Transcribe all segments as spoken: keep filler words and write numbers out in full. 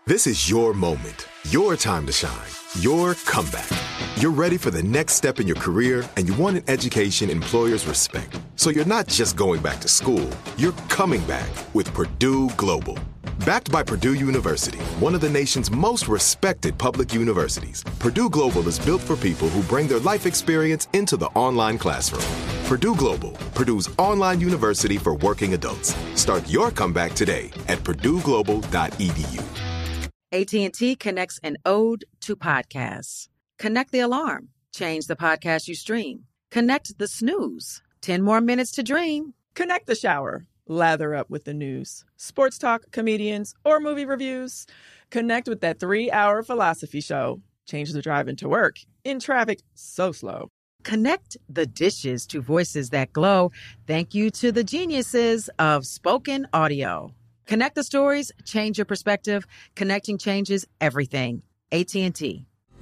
This is your moment, your time to shine, your comeback. You're ready for the next step in your career, and you want an education employers respect. So you're not just going back to school, you're coming back with Purdue Global. Backed by Purdue University, one of the nation's most respected public universities, Purdue Global is built for people who bring their life experience into the online classroom. Purdue Global, Purdue's online university for working adults. Start your comeback today at purdue global dot e d u. A T and T connects an ode to podcasts. Connect the alarm. Change the podcast you stream. Connect the snooze. ten more minutes to dream. Connect the shower. Lather up with the news, sports talk, comedians, or movie reviews. Connect with that three-hour philosophy show. Change the drive into work in traffic so slow. Connect the dishes to voices that glow. Thank you to the geniuses of spoken audio. Connect the stories, change your perspective. Connecting changes everything. A T and T.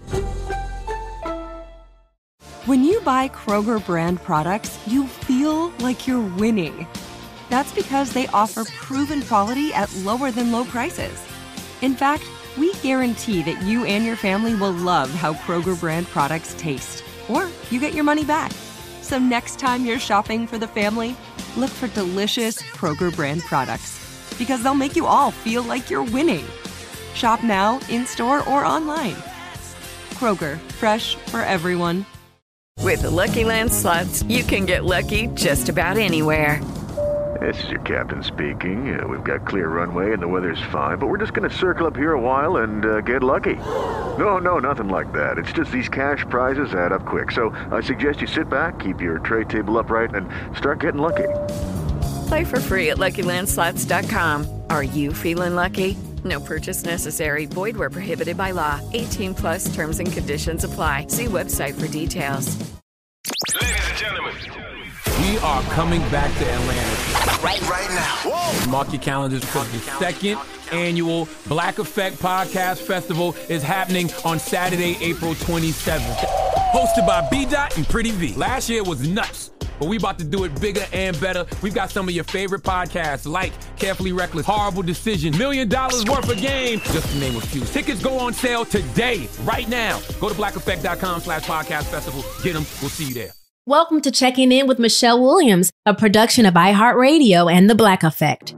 When you buy Kroger brand products, you feel like you're winning. That's because they offer proven quality at lower than low prices. In fact, we guarantee that you and your family will love how Kroger brand products taste, or you get your money back. So next time you're shopping for the family, look for delicious Kroger brand products, because they'll make you all feel like you're winning. Shop now, in-store, or online. Kroger, fresh for everyone. With the Lucky Land Slots, you can get lucky just about anywhere. This is your captain speaking. Uh, we've got clear runway and the weather's fine, but we're just going to circle up here a while and uh, get lucky. No, no, nothing like that. It's just these cash prizes add up quick. So I suggest you sit back, keep your tray table upright, and start getting lucky. Play for free at lucky land slots dot com. Are you feeling lucky? No purchase necessary. Void where prohibited by law. eighteen plus terms and conditions apply. See website for details. Ladies and gentlemen, we are coming back to Atlanta. Right, right now. Whoa. Mark your calendars because the second annual Black Effect Podcast Festival is happening on Saturday, April twenty-seventh. Hosted by B-Dot and Pretty V. Last year was nuts, but we about to do it bigger and better. We've got some of your favorite podcasts like Carefully Reckless, Horrible Decision, Million Dollars Worth of Game, just to name a few. Tickets go on sale today, right now. Go to black effect dot com slash podcast festival. Get them. We'll see you there. Welcome to Checking In with Michelle Williams, a production of iHeartRadio and The Black Effect.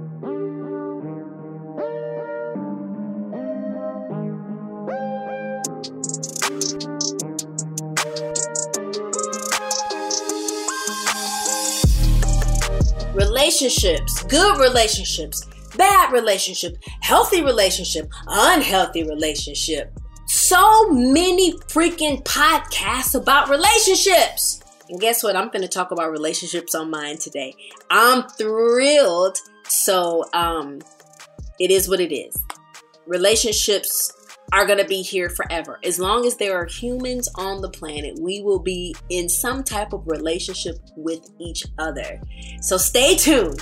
Relationships, good relationships, bad relationship, healthy relationship, unhealthy relationship. So many freaking podcasts about relationships. And guess what? I'm going to talk about relationships on mine today. I'm thrilled. So, um, it is what it is. Relationships are going to be here forever. As long as there are humans on the planet, we will be in some type of relationship with each other. So stay tuned.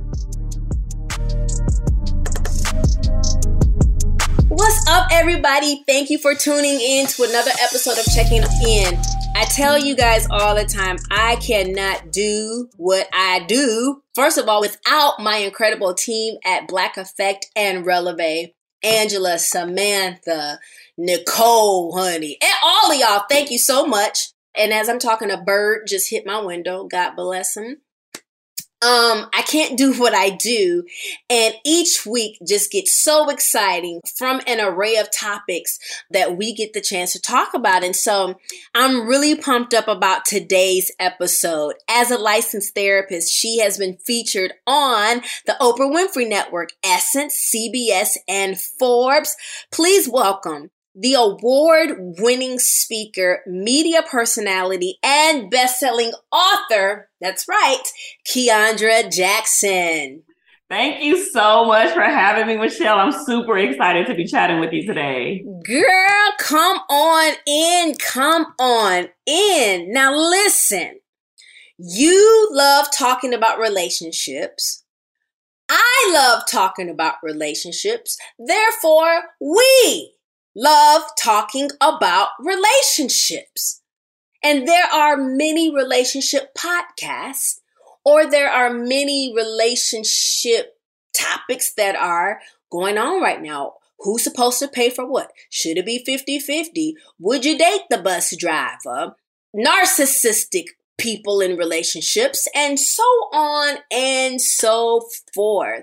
What's up, everybody? Thank you for tuning in to another episode of Checking In. I tell you guys all the time, I cannot do what I do, first of all, without my incredible team at Black Effect and Releve. Angela, Samantha, Nicole, honey, and all of y'all, thank you so much. And as I'm talking, a bird just hit my window. God bless him. Um, I can't do what I do. And each week just gets so exciting from an array of topics that we get the chance to talk about. And so I'm really pumped up about today's episode. As a licensed therapist, she has been featured on the Oprah Winfrey Network, Essence, C B S, and Forbes. Please welcome the award-winning speaker, media personality, and best-selling author, that's right, Keandra Jackson. Thank you so much for having me, Michelle. I'm super excited to be chatting with you today. Girl, come on in, come on in. Now listen, you love talking about relationships. I love talking about relationships. Therefore, we love talking about relationships. And there are many relationship podcasts, or there are many relationship topics that are going on right now. Who's supposed to pay for what? Should it be fifty-fifty? Would you date the bus driver? Narcissistic people in relationships, and so on and so forth.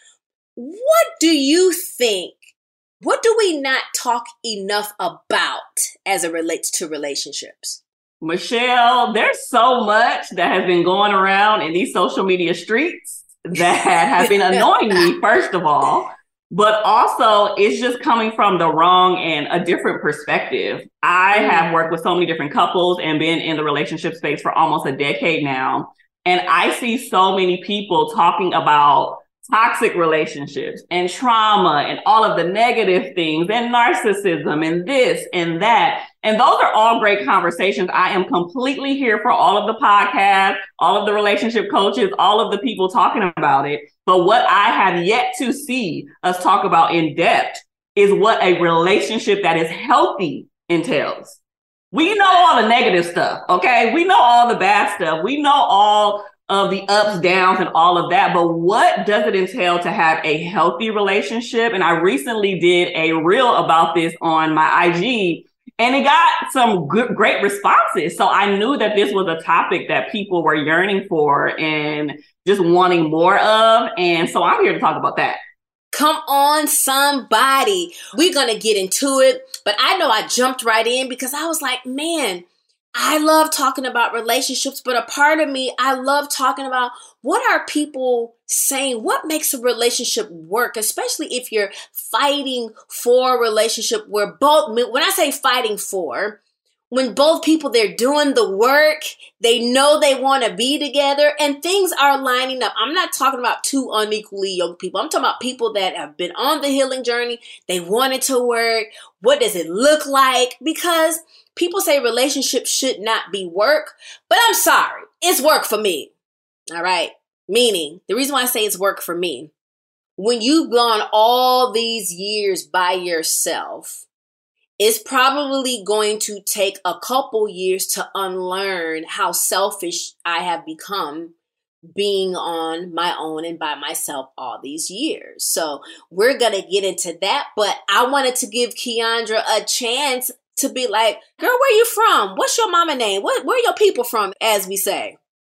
What do you think? What do we not talk enough about as it relates to relationships? Michelle, there's so much that has been going around in these social media streets that have been annoying me, first of all. But also, it's just coming from the wrong and a different perspective. I have worked with so many different couples and been in the relationship space for almost a decade now. And I see so many people talking about toxic relationships and trauma and all of the negative things and narcissism and this and that. And those are all great conversations. I am completely here for all of the podcasts, all of the relationship coaches, all of the people talking about it. But what I have yet to see us talk about in depth is what a relationship that is healthy entails. We know all the negative stuff, okay? We know all the bad stuff. We know all of the ups, downs, and all of that. But what does it entail to have a healthy relationship? And I recently did a reel about this on my I G, and it got some good, great responses. So I knew that this was a topic that people were yearning for and just wanting more of. And so I'm here to talk about that. Come on, somebody. We're going to get into it. But I know I jumped right in because I was like, man, I love talking about relationships, but a part of me, I love talking about what are people saying? What makes a relationship work? Especially if you're fighting for a relationship where both, when I say fighting for, when both people, they're doing the work, they know they want to be together and things are lining up. I'm not talking about two unequally yoked people. I'm talking about people that have been on the healing journey. They want it to work. What does it look like? Because people say relationships should not be work, but I'm sorry, it's work for me. All right. Meaning, the reason why I say it's work for me, when you've gone all these years by yourself, it's probably going to take a couple years to unlearn how selfish I have become being on my own and by myself all these years. So we're going to get into that, but I wanted to give Keandra a chance to be like, girl, where you from? What's your mama name? What, where are your people from, as we say?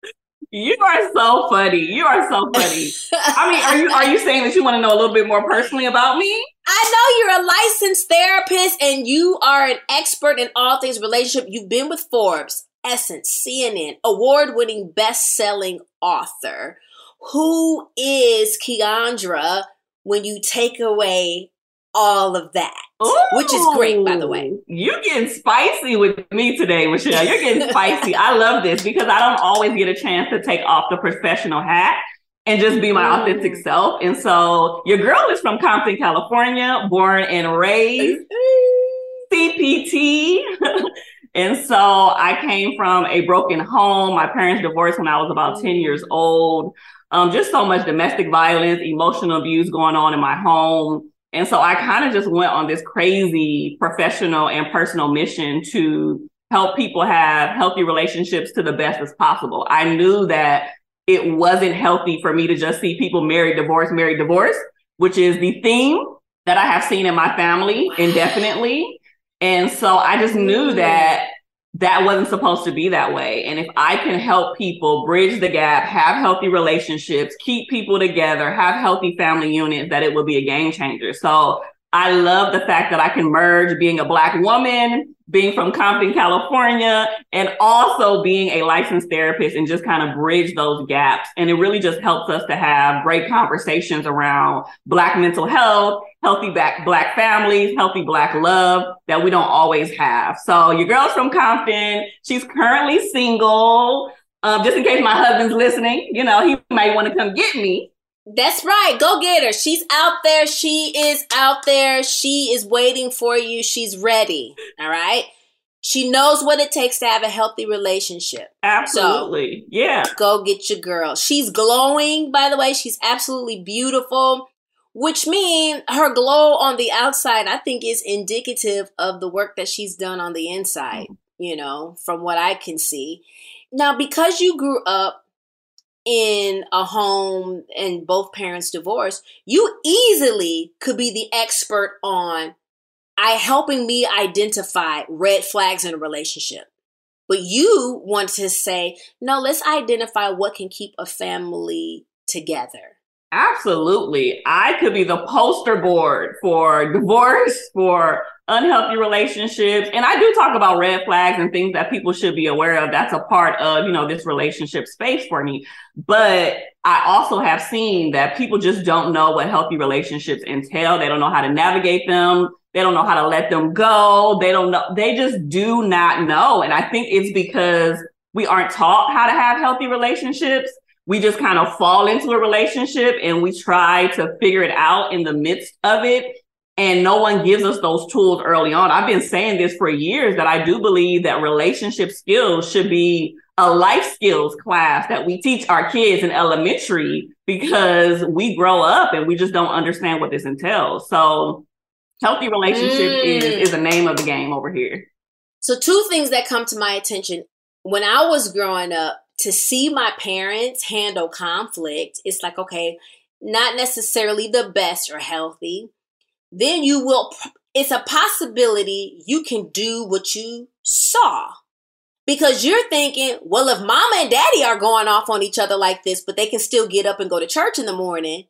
You are so funny. You are so funny. I mean, are you are you saying that you want to know a little bit more personally about me? I know you're a licensed therapist and you are an expert in all things relationship. You've been with Forbes, Essence, C N N, award-winning best-selling author. Who is Keandra when you take away all of that? Ooh, which is great, by the way. You're getting spicy with me today, Michelle. You're getting spicy. I love this because I don't always get a chance to take off the professional hat and just be my mm. authentic self. And so your girl is from Compton, California, born and raised, C P T. And so I came from a broken home. My parents divorced when I was about ten years old. Um, just so much domestic violence, emotional abuse going on in my home. And so I kind of just went on this crazy professional and personal mission to help people have healthy relationships to the best as possible. I knew that it wasn't healthy for me to just see people married, divorced, married, divorced, which is the theme that I have seen in my family indefinitely. And so I just knew that that wasn't supposed to be that way. And if I can help people bridge the gap, have healthy relationships, keep people together, have healthy family units, that it will be a game changer. So I love the fact that I can merge being a Black woman, being from Compton, California, and also being a licensed therapist and just kind of bridge those gaps. And it really just helps us to have great conversations around Black mental health, healthy Black, Black families, healthy Black love that we don't always have. So your girl's from Compton. She's currently single. Um, just in case my husband's listening, you know, he might want to come get me. That's right. Go get her. She's out there. She is out there. She is waiting for you. She's ready. All right. She knows what it takes to have a healthy relationship. Absolutely. So, yeah. Go get your girl. She's glowing, by the way. She's absolutely beautiful, which means her glow on the outside, I think, is indicative of the work that she's done on the inside, you know, from what I can see. Now, because you grew up in a home and both parents divorced, you easily could be the expert on I helping me identify red flags in a relationship. But you want to say, no, let's identify what can keep a family together. Absolutely. I could be the poster board for divorce, for unhealthy relationships. And I do talk about red flags and things that people should be aware of. That's a part of, you know, this relationship space for me. But I also have seen that people just don't know what healthy relationships entail. They don't know how to navigate them. They don't know how to let them go. They don't know. They just do not know. And I think it's because we aren't taught how to have healthy relationships. We just kind of fall into a relationship and we try to figure it out in the midst of it. And no one gives us those tools early on. I've been saying this for years that I do believe that relationship skills should be a life skills class that we teach our kids in elementary, because we grow up and we just don't understand what this entails. So healthy relationship mm. is, is the name of the game over here. So two things that come to my attention. When I was growing up, to see my parents handle conflict, it's like, okay, not necessarily the best or healthy. Then you will, it's a possibility you can do what you saw. Because you're thinking, well, if mama and daddy are going off on each other like this, but they can still get up and go to church in the morning,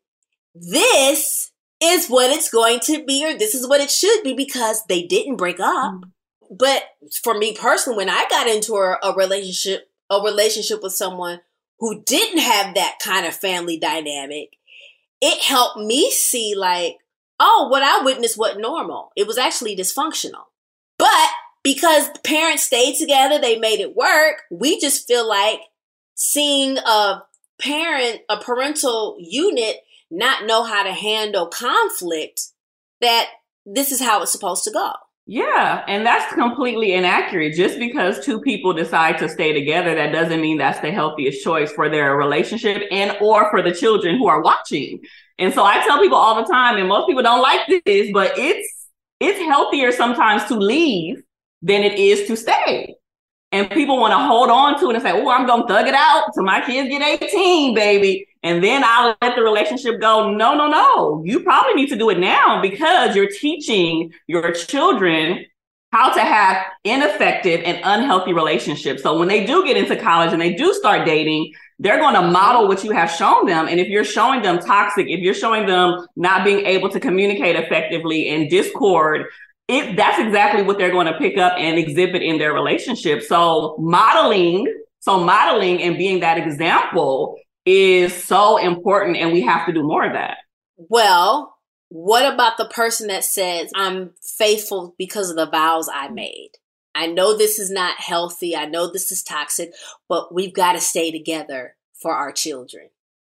this is what it's going to be, or this is what it should be, because they didn't break up. Mm. But for me personally, when I got into a, a relationship, a relationship with someone who didn't have that kind of family dynamic, it helped me see like, oh, what I witnessed wasn't normal. It was actually dysfunctional. But because parents stayed together, they made it work. We just feel like seeing a parent, a parental unit not know how to handle conflict, that this is how it's supposed to go. Yeah, and that's completely inaccurate. Just because two people decide to stay together, that doesn't mean that's the healthiest choice for their relationship and or for the children who are watching. And so I tell people all the time, and most people don't like this, but it's it's healthier sometimes to leave than it is to stay. And people want to hold on to it and say, oh, I'm going to thug it out till my kids get eighteen, baby. And then I'll let the relationship go. No, no, no. You probably need to do it now, because you're teaching your children how to have ineffective and unhealthy relationships. So when they do get into college and they do start dating, they're going to model what you have shown them. And if you're showing them toxic, if you're showing them not being able to communicate effectively and discord, It, that's exactly what they're going to pick up and exhibit in their relationship. So modeling, so modeling and being that example is so important, and we have to do more of that. Well, what about the person that says, I'm faithful because of the vows I made? I know this is not healthy. I know this is toxic, but we've got to stay together for our children.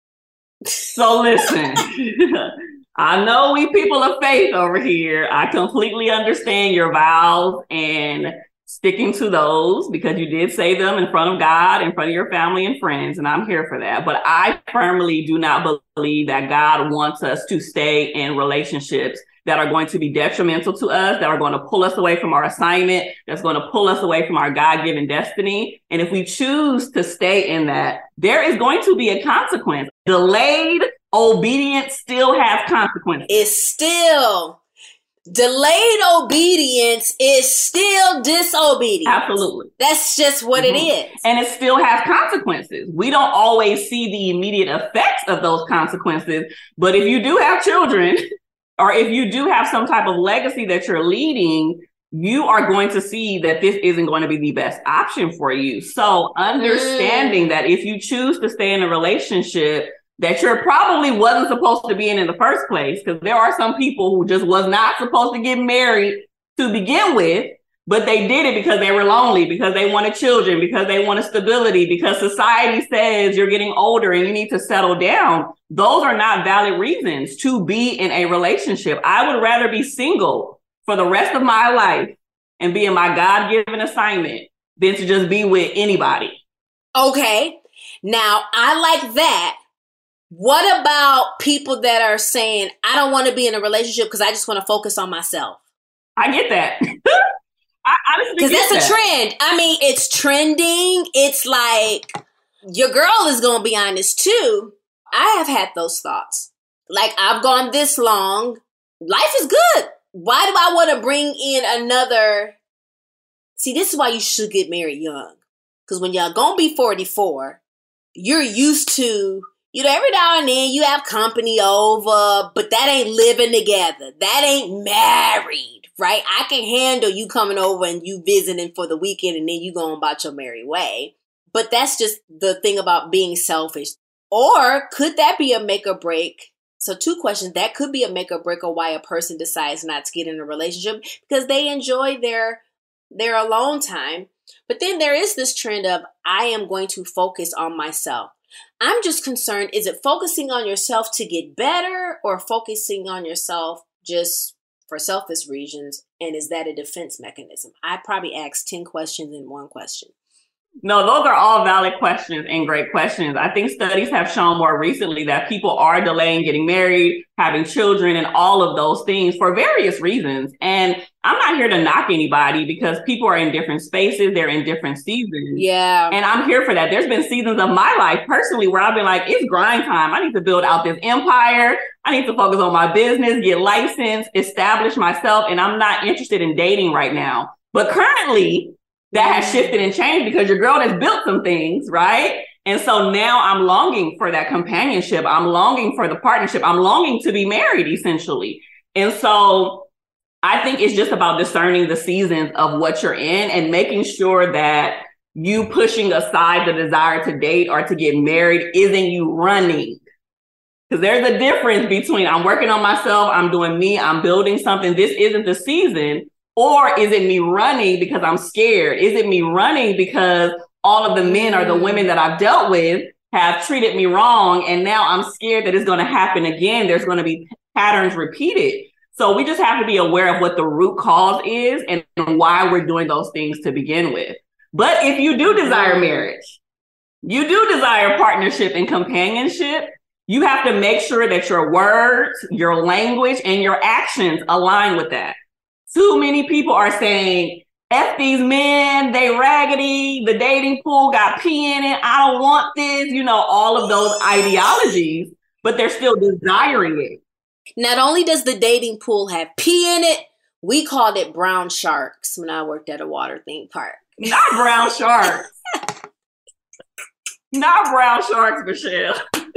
So listen. I know we people of faith over here. I completely understand your vows and sticking to those, because you did say them in front of God, in front of your family and friends, and I'm here for that. But I firmly do not believe that God wants us to stay in relationships that are going to be detrimental to us, that are going to pull us away from our assignment, that's going to pull us away from our God-given destiny. And if we choose to stay in that, there is going to be a consequence. Delayed obedience still has consequences. It's still delayed obedience is still disobedience. Absolutely. That's just what mm-hmm. it is. And it still has consequences. We don't always see the immediate effects of those consequences. But if you do have children, or if you do have some type of legacy that you're leading, you are going to see that this isn't going to be the best option for you. So understanding mm. that if you choose to stay in a relationship that you're probably wasn't supposed to be in in the first place, because there are some people who just was not supposed to get married to begin with, but they did it because they were lonely, because they wanted children, because they wanted stability, because society says you're getting older and you need to settle down. Those are not valid reasons to be in a relationship. I would rather be single for the rest of my life and be in my God-given assignment than to just be with anybody. Okay. Now, I like that. What about people that are saying, I don't want to be in a relationship because I just want to focus on myself? I get that. I honestly Because that's that. a trend. I mean, it's trending. It's like your girl is going to be honest too. I have had those thoughts. Like, I've gone this long. Life is good. Why do I want to bring in another? See, this is why you should get married young. Because when y'all going to be forty-four, you're used to, you know, every now and then you have company over, but that ain't living together. That ain't married, right? I can handle you coming over and you visiting for the weekend and then you going about your merry way. But that's just the thing about being selfish. Or could that be a make or break? So two questions. That could be a make or break of why a person decides not to get in a relationship, because they enjoy their their alone time. But then there is this trend of, I am going to focus on myself. I'm just concerned, is it focusing on yourself to get better or focusing on yourself just for selfish reasons? And is that a defense mechanism? I probably asked ten questions in one question. No, those are all valid questions and great questions. I think studies have shown more recently that people are delaying getting married, having children, and all of those things for various reasons. And I'm not here to knock anybody, because people are in different spaces. They're in different seasons. Yeah. And I'm here for that. There's been seasons of my life personally where I've been like, it's grind time. I need to build out this empire. I need to focus on my business, get licensed, establish myself. And I'm not interested in dating right now. But currently, that has shifted and changed because your girl has built some things, right? And so now I'm longing for that companionship. I'm longing for the partnership. I'm longing to be married, essentially. And so I think it's just about discerning the seasons of what you're in and making sure that you pushing aside the desire to date or to get married isn't you running. Because there's a difference between I'm working on myself, I'm doing me, I'm building something. This isn't the season. Or is it me running because I'm scared? Is it me running because all of the men or the women that I've dealt with have treated me wrong, and now I'm scared that it's going to happen again? There's going to be patterns repeated. So we just have to be aware of what the root cause is and why we're doing those things to begin with. But if you do desire marriage, you do desire partnership and companionship, you have to make sure that your words, your language, and your actions align with that. Too many people are saying, F these men, they raggedy, the dating pool got pee in it, I don't want this, you know, all of those ideologies, but they're still desiring it. Not only does the dating pool have pee in it, we called it brown sharks when I worked at a water theme park. Not brown sharks. Not brown sharks, Michelle.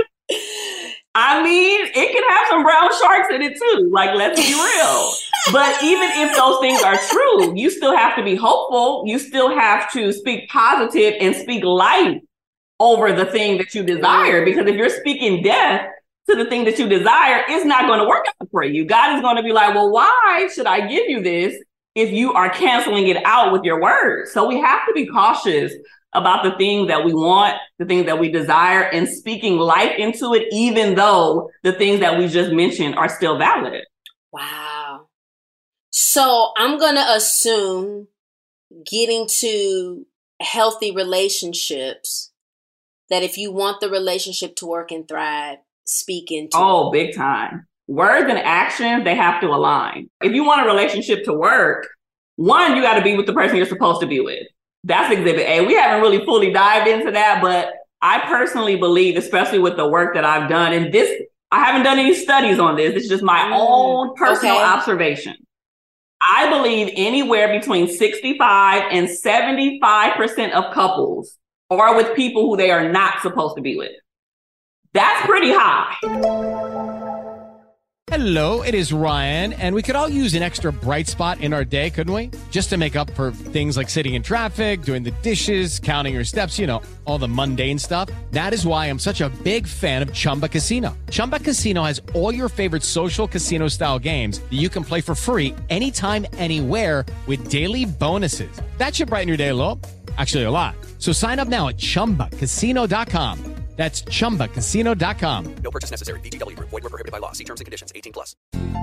I mean, it can have some brown sharks in it too. Like, let's be real. But even if those things are true, you still have to be hopeful. You still have to speak positive and speak life over the thing that you desire. Because if you're speaking death to the thing that you desire, it's not going to work out for you. God is going to be like, well, why should I give you this if you are canceling it out with your words? So we have to be cautious about the things that we want, the things that we desire, and speaking life into it, even though the things that we just mentioned are still valid. Wow. So I'm going to assume getting to healthy relationships, that if you want the relationship to work and thrive, speak into Oh, it. big time. Words and actions, they have to align. If you want a relationship to work, one, you got to be with the person you're supposed to be with. That's exhibit A. We haven't really fully dived into that, but I personally believe, especially with the work that I've done, and this, I haven't done any studies on this. It's just my mm, own personal okay. observation. I believe anywhere between sixty-five and seventy-five percent of couples are with people who they are not supposed to be with. That's pretty high. Hello, it is Ryan, and we could all use an extra bright spot in our day, couldn't we? Just to make up for things like sitting in traffic, doing the dishes, counting your steps, you know, all the mundane stuff. That is why I'm such a big fan of Chumba Casino. Chumba Casino has all your favorite social casino-style games that you can play for free anytime, anywhere with daily bonuses. That should brighten your day a little. Actually, a lot. So sign up now at chumba casino dot com. That's chumba casino dot com. No purchase necessary. V G W. Void where prohibited by law. See terms and conditions. eighteen plus.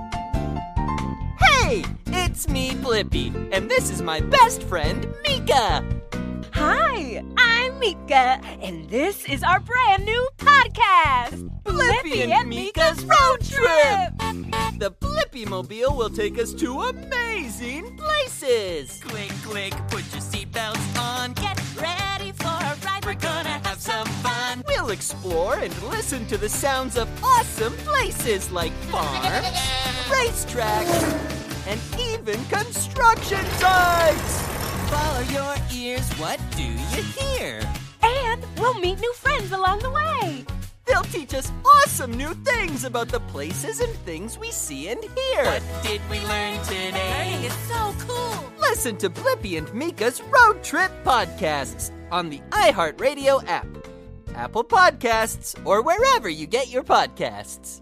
Hey, it's me, Blippi, and this is my best friend, Mika. Hi, I'm Mika, and this is our brand new podcast, Blippi and, and Mika's Road Trip. The Blippi-mobile will take us to amazing places. Click, click, put your seatbelts on. Get ready for a ride. We're gonna have some fun. We'll explore and listen to the sounds of awesome places like farms, racetracks, and even construction sites. Follow your ears, what do you hear? And we'll meet new friends along the way. They'll teach us awesome new things about the places and things we see and hear. What did we learn today? Learning is so cool. Listen to Blippi and Mika's Road Trip Podcasts on the iHeartRadio app, Apple Podcasts, or wherever you get your podcasts.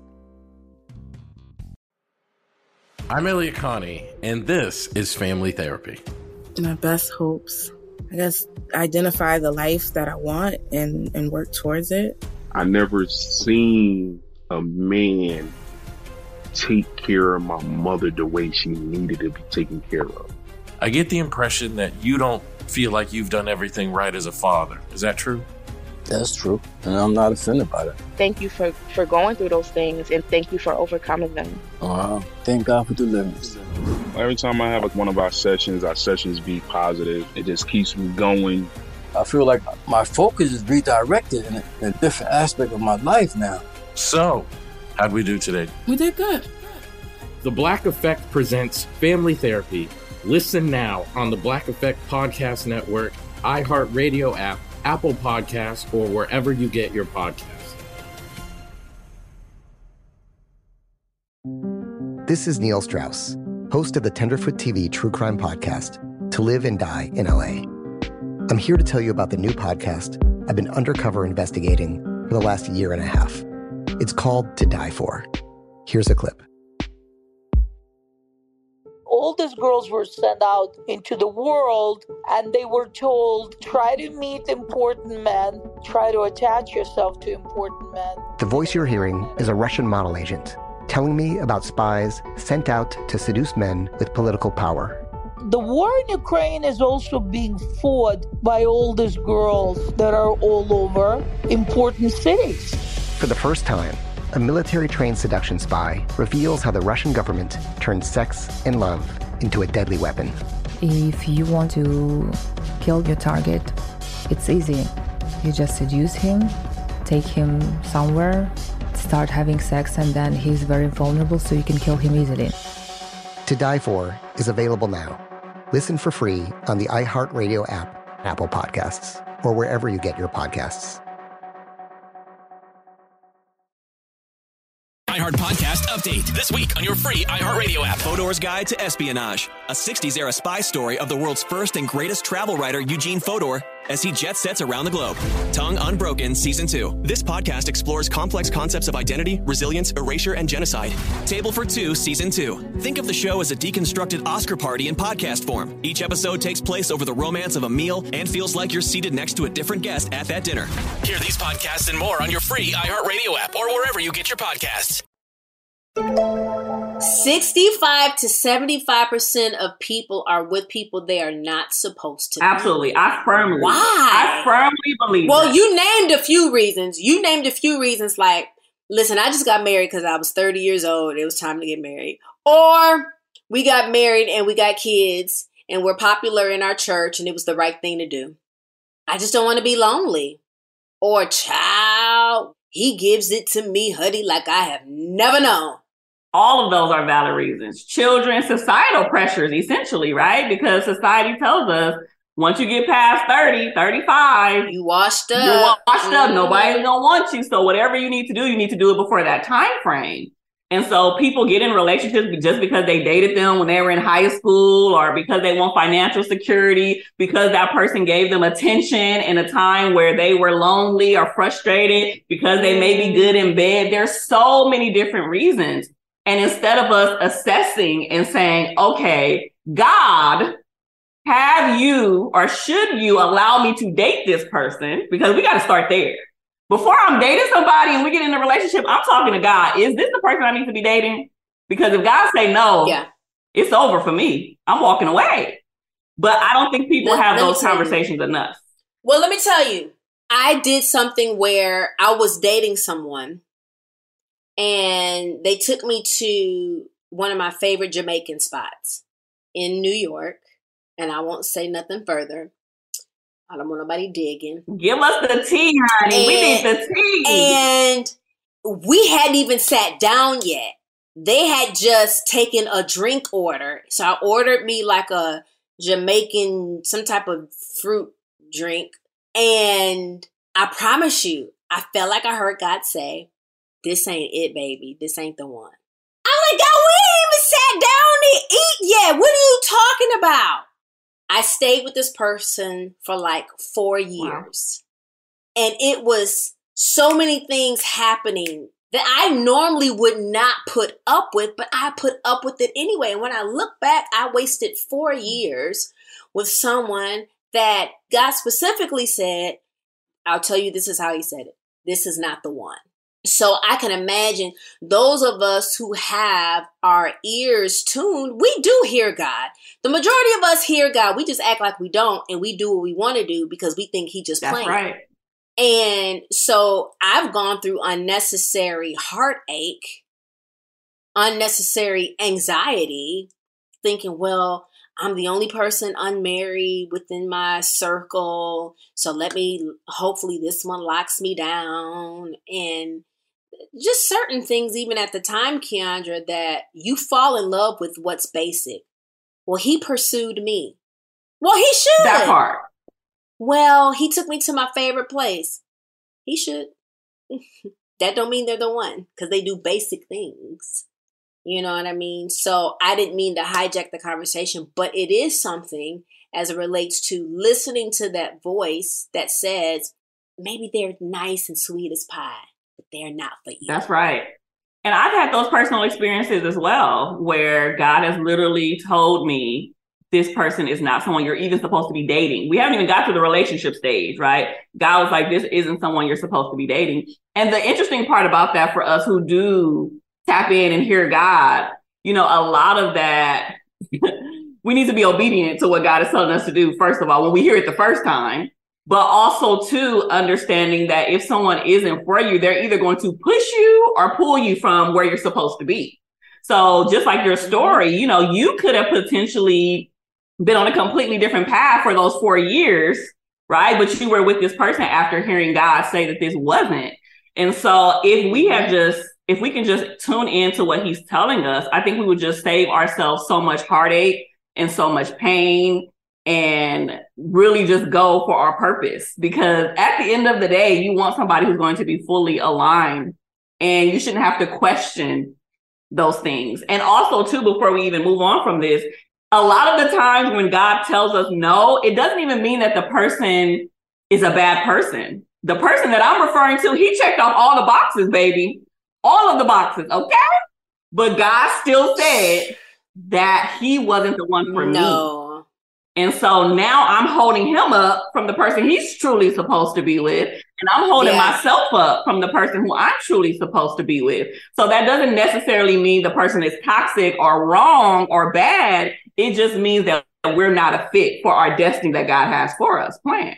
I'm Elliot Connie, and this is Family Therapy. My best hopes, I guess, identify the life that I want and, and work towards it. I never seen a man take care of my mother the way she needed to be taken care of. I get the impression that you don't feel like you've done everything right as a father. Is that true? That's true, and I'm not offended by that. Thank you for, for going through those things, and thank you for overcoming them. Wow. Thank God for deliverance. Every time I have like one of our sessions, our sessions be positive. It just keeps me going. I feel like my focus is redirected in a, in a different aspect of my life now. So, how'd we do today? We did good. The Black Effect presents Family Therapy. Listen now on the Black Effect Podcast Network, iHeartRadio app, Apple Podcasts, or wherever you get your podcasts. This is Neil Strauss, host of the Tenderfoot T V True Crime Podcast, To Live and Die in L A. I'm here to tell you about the new podcast I've been undercover investigating for the last year and a half. It's called To Die For. Here's a clip. All these girls were sent out into the world and they were told, try to meet important men, try to attach yourself to important men. The voice you're hearing is a Russian model agent telling me about spies sent out to seduce men with political power. The war in Ukraine is also being fought by all these girls that are all over important cities. For the first time, a military-trained seduction spy reveals how the Russian government turned sex and love into a deadly weapon. If you want to kill your target, it's easy. You just seduce him, take him somewhere, start having sex, and then he's very vulnerable, so you can kill him easily. To Die For is available now. Listen for free on the iHeartRadio app, Apple Podcasts, or wherever you get your podcasts. iHeart Podcast Update. This week on your free iHeartRadio app. Fodor's Guide to Espionage. A sixties-era spy story of the world's first and greatest travel writer, Eugene Fodor, as he jet sets around the globe. Tongue Unbroken Season two. This podcast explores complex concepts of identity, resilience, erasure, and genocide. Table for Two Season two. Think of the show as a deconstructed Oscar party in podcast form. Each episode takes place over the romance of a meal and feels like you're seated next to a different guest at that dinner. Hear these podcasts and more on your free iHeartRadio app or wherever you get your podcasts. sixty-five to seventy-five percent of people are with people they are not supposed to be. Absolutely. I firmly, Why? I firmly believe Well, that. you named a few reasons. You named a few reasons like, listen, I just got married because I was thirty years old. It was time to get married. Or we got married and we got kids and we're popular in our church and it was the right thing to do. I just don't want to be lonely. Or, child, he gives it to me, honey, like I have never known. All of those are valid reasons. Children, societal pressures, essentially, right? Because society tells us once you get past thirty, thirty-five, you washed up. You're washed up. Mm-hmm. Nobody's gonna want you. So whatever you need to do, you need to do it before that time frame. And so people get in relationships just because they dated them when they were in high school, or because they want financial security, because that person gave them attention in a time where they were lonely or frustrated, because they may be good in bed. There's so many different reasons. And instead of us assessing and saying, okay, God, have you or should you allow me to date this person? Because we got to start there. Before I'm dating somebody and we get in a relationship, I'm talking to God. Is this the person I need to be dating? Because if God say no, yeah. it's over for me. I'm walking away. But I don't think people Let, have let those conversations enough. Well, let me tell you, I did something where I was dating someone and they took me to one of my favorite Jamaican spots in New York. And I won't say nothing further. I don't want nobody digging. Give us the tea, honey. And, we need the tea. And we hadn't even sat down yet. They had just taken a drink order. So I ordered me like a Jamaican, some type of fruit drink. And I promise you, I felt like I heard God say, this ain't it, baby. This ain't the one. I'm like, God, we ain't even sat down to eat yet. What are you talking about? I stayed with this person for like four years. Wow. And it was so many things happening that I normally would not put up with, but I put up with it anyway. And when I look back, I wasted four years with someone that God specifically said, I'll tell you, this is how he said it. This is not the one. So I can imagine those of us who have our ears tuned, we do hear God. The majority of us hear God. We just act like we don't, and we do what we want to do because we think he just That's playing. Right. And so I've gone through unnecessary heartache, unnecessary anxiety, thinking, well, I'm the only person unmarried within my circle. So let me, hopefully this one locks me down. And just certain things, even at the time, Keandra, that you fall in love with what's basic. Well, he pursued me. Well, he should. That part. Well, he took me to my favorite place. He should. That don't mean they're the one, because they do basic things. You know what I mean? So I didn't mean to hijack the conversation, but it is something as it relates to listening to that voice that says, maybe they're nice and sweet as pie, but they're not for you. That's right. And I've had those personal experiences as well, where God has literally told me, this person is not someone you're even supposed to be dating. We haven't even got to the relationship stage, right? God was like, this isn't someone you're supposed to be dating. And the interesting part about that for us who do tap in and hear God, you know, a lot of that, we need to be obedient to what God is telling us to do, first of all, when we hear it the first time, but also too, understanding that if someone isn't for you, they're either going to push you or pull you from where you're supposed to be. So just like your story, you know, you could have potentially been on a completely different path for those four years, right? But you were with this person after hearing God say that this wasn't. And so if we have just, if we can just tune into what he's telling us, I think we would just save ourselves so much heartache and so much pain and really just go for our purpose. Because at the end of the day, you want somebody who's going to be fully aligned, and you shouldn't have to question those things. And also too, before we even move on from this, a lot of the times when God tells us no, it doesn't even mean that the person is a bad person. The person that I'm referring to, he checked off all the boxes, baby. All of the boxes, okay? But God still said that he wasn't the one for no. me. And so now I'm holding him up from the person he's truly supposed to be with. And I'm holding yeah. myself up from the person who I'm truly supposed to be with. So that doesn't necessarily mean the person is toxic or wrong or bad. It just means that we're not a fit for our destiny that God has for us planned.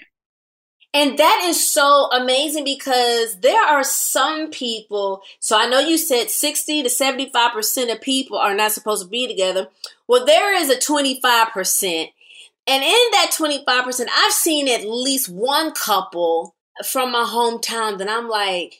And that is so amazing, because there are some people, so I know you said sixty to seventy-five percent of people are not supposed to be together. Well, there is a twenty-five percent. And in that twenty-five percent, I've seen at least one couple from my hometown that I'm like,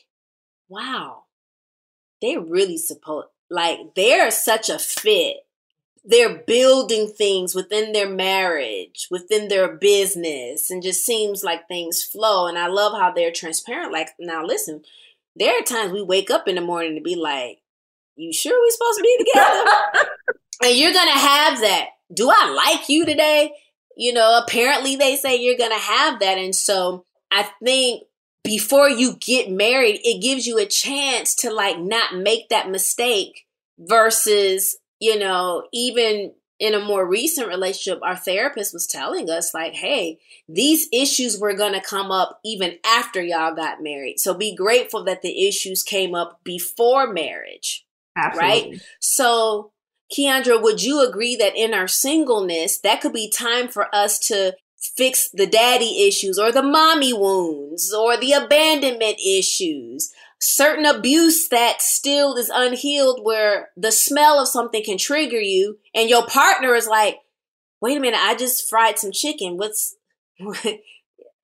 wow, they're really supposed, like, they're such a fit. They're building things within their marriage, within their business, and just seems like things flow. And I love how they're transparent. Like, now listen, there are times we wake up in the morning to be like, you sure we supposed to be together? And you're going to have that. Do I like you today? You know, apparently they say you're going to have that. And so I think before you get married, it gives you a chance to like not make that mistake versus, you know, even in a more recent relationship, our therapist was telling us like, hey, these issues were going to come up even after y'all got married. So be grateful that the issues came up before marriage. Absolutely. Right? So, Keandra, would you agree that in our singleness, that could be time for us to fix the daddy issues or the mommy wounds or the abandonment issues? Certain abuse that still is unhealed, where the smell of something can trigger you and your partner is like, wait a minute, I just fried some chicken. What's,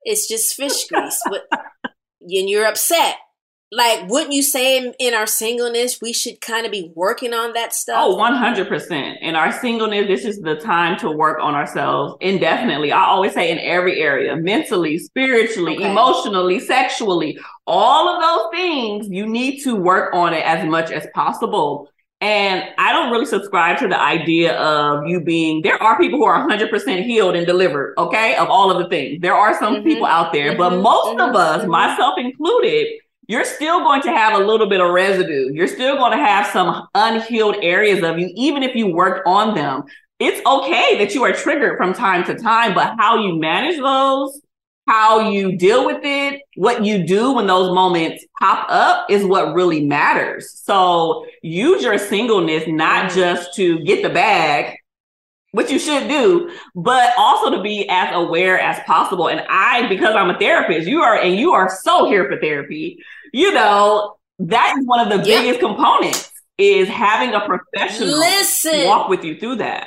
It's just fish grease. What, and you're upset. Like, wouldn't you say in, in our singleness, we should kind of be working on that stuff? Oh, one hundred percent. In our singleness, this is the time to work on ourselves indefinitely. I always say in every area, mentally, spiritually, okay. emotionally, sexually, all of those things, you need to work on it as much as possible. And I don't really subscribe to the idea of you being, there are people who are one hundred percent healed and delivered, okay, of all of the things. There are some mm-hmm. people out there, mm-hmm. but most mm-hmm. of us, mm-hmm. myself included, you're still going to have a little bit of residue. You're still going to have some unhealed areas of you, even if you work on them. It's okay that you are triggered from time to time, but how you manage those, how you deal with it, what you do when those moments pop up is what really matters. So use your singleness, not just to get the bag, which you should do, but also to be as aware as possible. And I, because I'm a therapist, you are, and you are so here for therapy, you know, that is one of the yep. biggest components is having a professional Listen. walk with you through that.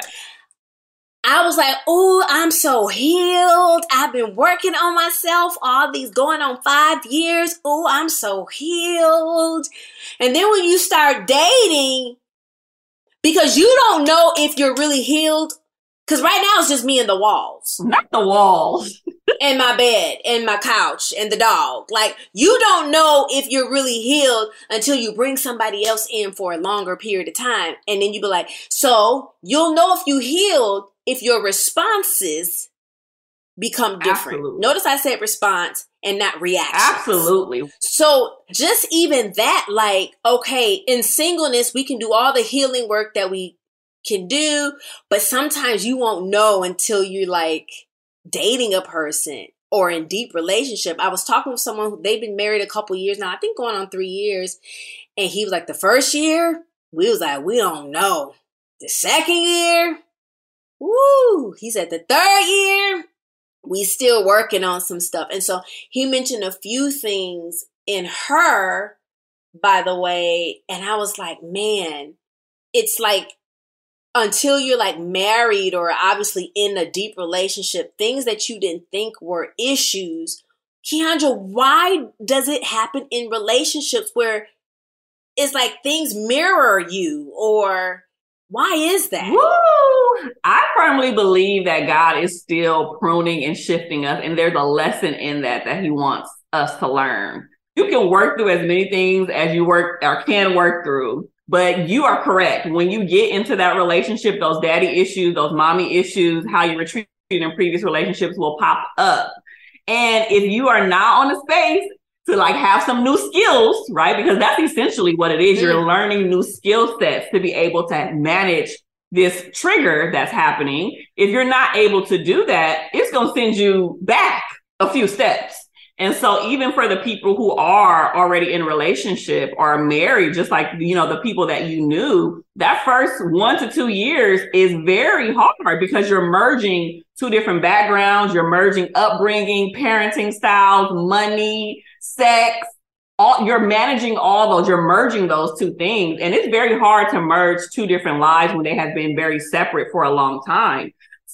I was like, oh, I'm so healed. I've been working on myself all these going on five years. Oh, I'm so healed. And then when you start dating, because you don't know if you're really healed. Because right now it's just me and the walls. Not the walls. And my bed and my couch and the dog. Like, you don't know if you're really healed until you bring somebody else in for a longer period of time. And then you be like, so you'll know if you healed if your responses become different. Absolutely. Notice I said response and not reaction. Absolutely. So just even that, like, okay, in singleness, we can do all the healing work that we can do, but sometimes you won't know until you're like dating a person or in deep relationship. I was talking with someone who they've been married a couple years now, I think going on three years. And he was like, the first year, we was like, we don't know. The second year, woo, he said the third year, we still working on some stuff. And so he mentioned a few things in her, by the way. And I was like, man, it's like until you're like married or obviously in a deep relationship, things that you didn't think were issues. Keandra, why does it happen in relationships where it's like things mirror you, or why is that? Woo! I firmly believe that God is still pruning and shifting us, and there's a lesson in that that he wants us to learn. You can work through as many things as you work or can work through, but you are correct. When you get into that relationship, those daddy issues, those mommy issues, how you were treated in previous relationships will pop up. And if you are not on the space to like have some new skills, right? Because that's essentially what it is. Mm. You're learning new skill sets to be able to manage this trigger that's happening. If you're not able to do that, it's going to send you back a few steps. And so even for the people who are already in a relationship or married, just like, you know, the people that you knew, that first one to two years is very hard because you're merging two different backgrounds. You're merging upbringing, parenting styles, money, sex, all, you're managing all those, you're merging those two things. And it's very hard to merge two different lives when they have been very separate for a long time.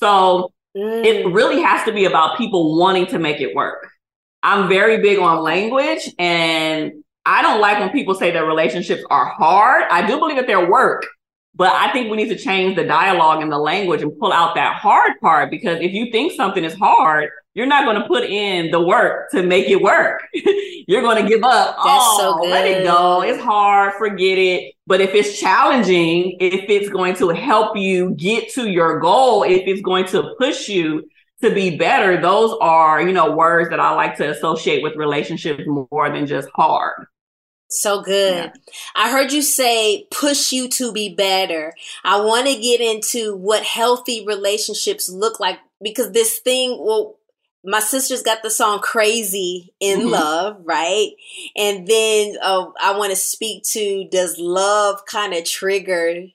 So mm. it really has to be about people wanting to make it work. I'm very big on language, and I don't like when people say that relationships are hard. I do believe that they're work, but I think we need to change the dialogue and the language and pull out that hard part, because if you think something is hard, you're not going to put in the work to make it work. You're going to give up. That's oh, so good. Let it go. It's hard. Forget it. But if it's challenging, if it's going to help you get to your goal, if it's going to push you to be better, those are, you know, words that I like to associate with relationships more than just hard. So good. Yeah. I heard you say push you to be better. I want to get into what healthy relationships look like, because this thing, well, my sister's got the song Crazy in mm-hmm. Love, right? And then uh, I want to speak to, does love kind of trigger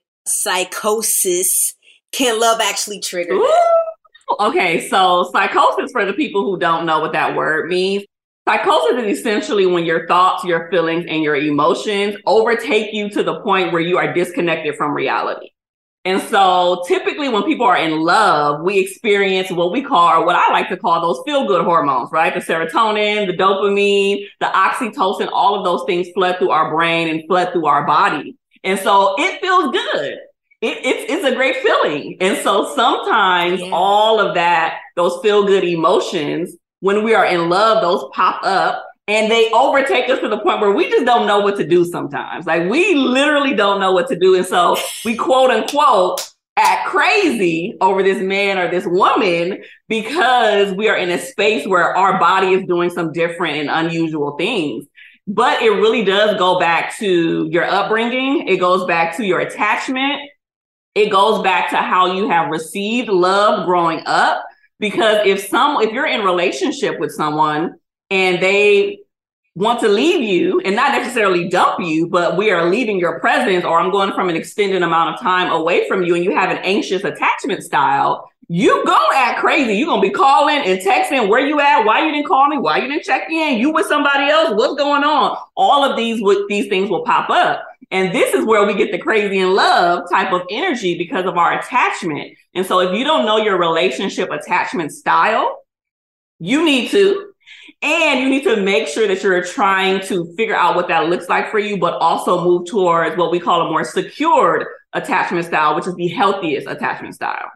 psychosis? Can love actually trigger Ooh. that? Okay, so psychosis, for the people who don't know what that word means, psychosis is essentially when your thoughts, your feelings, and your emotions overtake you to the point where you are disconnected from reality. And so typically when people are in love, we experience what we call, or what I like to call, those feel-good hormones, right? The serotonin, the dopamine, the oxytocin, all of those things flood through our brain and flood through our body. And so it feels good. It, it's, it's a great feeling. And so sometimes yeah. all of that, those feel-good emotions, when we are in love, those pop up. And they overtake us to the point where we just don't know what to do sometimes. Like, we literally don't know what to do. And so we quote unquote act crazy over this man or this woman because we are in a space where our body is doing some different and unusual things. But it really does go back to your upbringing. It goes back to your attachment. It goes back to how you have received love growing up. Because if some, if you're in relationship with someone and they want to leave you, and not necessarily dump you, but we are leaving your presence, or I'm going from an extended amount of time away from you, and you have an anxious attachment style, you gonna act crazy. You're gonna be calling and texting, where you at? Why you didn't call me? Why you didn't check in? You with somebody else? What's going on? All of these, these things will pop up. And this is where we get the crazy in love type of energy because of our attachment. And so if you don't know your relationship attachment style, you need to. And you need to make sure that you're trying to figure out what that looks like for you, but also move towards what we call a more secured attachment style, which is the healthiest attachment style.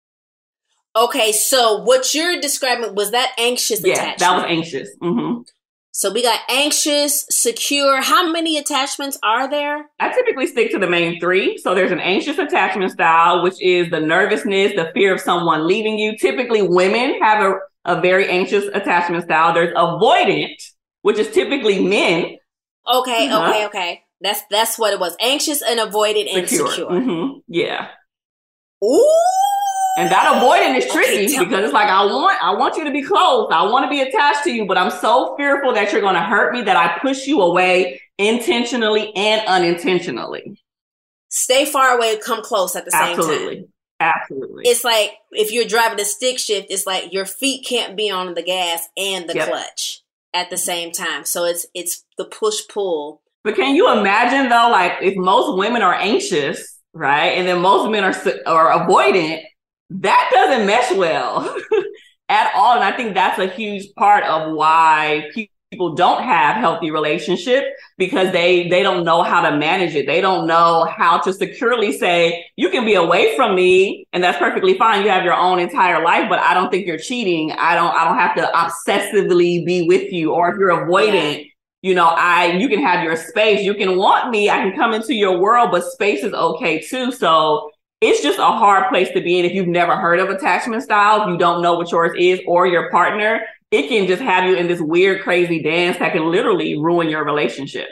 Okay, so what you're describing, was that anxious yeah, attachment? That was anxious. Mm-hmm. So we got anxious, secure. How many attachments are there? I typically stick to the main three. So there's an anxious attachment style, which is the nervousness, the fear of someone leaving you. Typically women have a a very anxious attachment style. There's avoidant, which is typically men. Okay, uh-huh. okay, okay. That's that's what it was. Anxious and avoidant and secure. secure. Mm-hmm. Yeah. Ooh. And that avoidant is tricky okay, because it's like, I want, I want you to be close. I want to be attached to you, but I'm so fearful that you're going to hurt me that I push you away intentionally and unintentionally. Stay far away, come close at the same Absolutely. time. Absolutely. It's like if you're driving a stick shift, it's like your feet can't be on the gas and the yep. clutch at the same time. So it's it's the push pull. But can you imagine though, like if most women are anxious, right, and then most men are are avoidant, that doesn't mesh well at all. And I think that's a huge part of why people don't have healthy relationships, because they they don't know how to manage it. They don't know how to securely say, you can be away from me and that's perfectly fine. You have your own entire life, but I don't think you're cheating. I don't I don't have to obsessively be with you. Or if you're avoidant, you know, I you can have your space. You can want me. I can come into your world, but space is okay too. So it's just a hard place to be in if you've never heard of attachment styles, you don't know what yours is, or your partner. It can just have you in this weird, crazy dance that can literally ruin your relationship.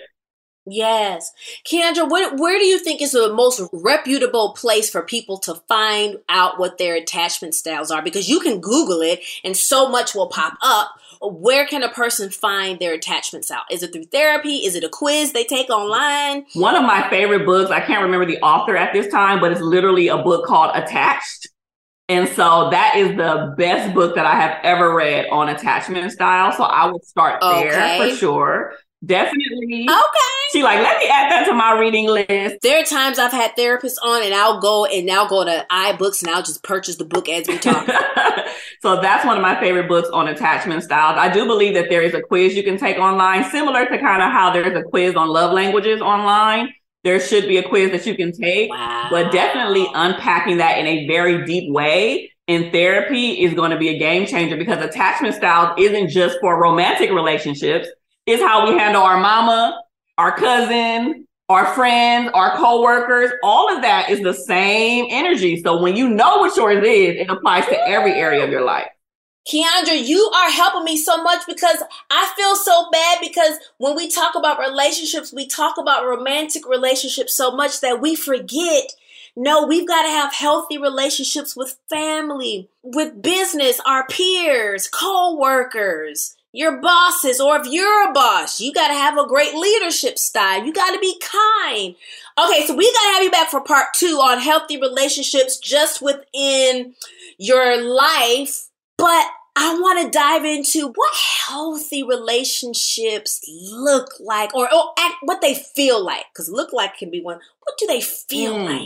Yes. Keandra, where, where do you think is the most reputable place for people to find out what their attachment styles are? Because you can Google it and so much will pop up. Where can a person find their attachment style? Is it through therapy? Is it a quiz they take online? One of my favorite books, I can't remember the author at this time, but it's literally a book called Attached. And so that is the best book that I have ever read on attachment style. So I would start there okay. for sure. Definitely. Okay. She like, let me add that to my reading list. There are times I've had therapists on and I'll go and I'll go to iBooks and I'll just purchase the book as we talk. So that's one of my favorite books on attachment styles. I do believe that there is a quiz you can take online, similar to kind of how there's a quiz on love languages online. There should be a quiz that you can take, wow. but definitely unpacking that in a very deep way in therapy is going to be a game changer, because attachment styles isn't just for romantic relationships. It's how we handle our mama, our cousin, our friends, our coworkers. All of that is the same energy. So when you know what yours is, it applies to every area of your life. Keandra, you are helping me so much, because I feel so bad, because when we talk about relationships, we talk about romantic relationships so much that we forget, no, we've got to have healthy relationships with family, with business, our peers, co-workers, your bosses, or if you're a boss, you got to have a great leadership style. You got to be kind. Okay, so we got to have you back for part two on healthy relationships just within your life. But I want to dive into what healthy relationships look like, or, or act, what they feel like. Because look like can be one. What do they feel mm. like?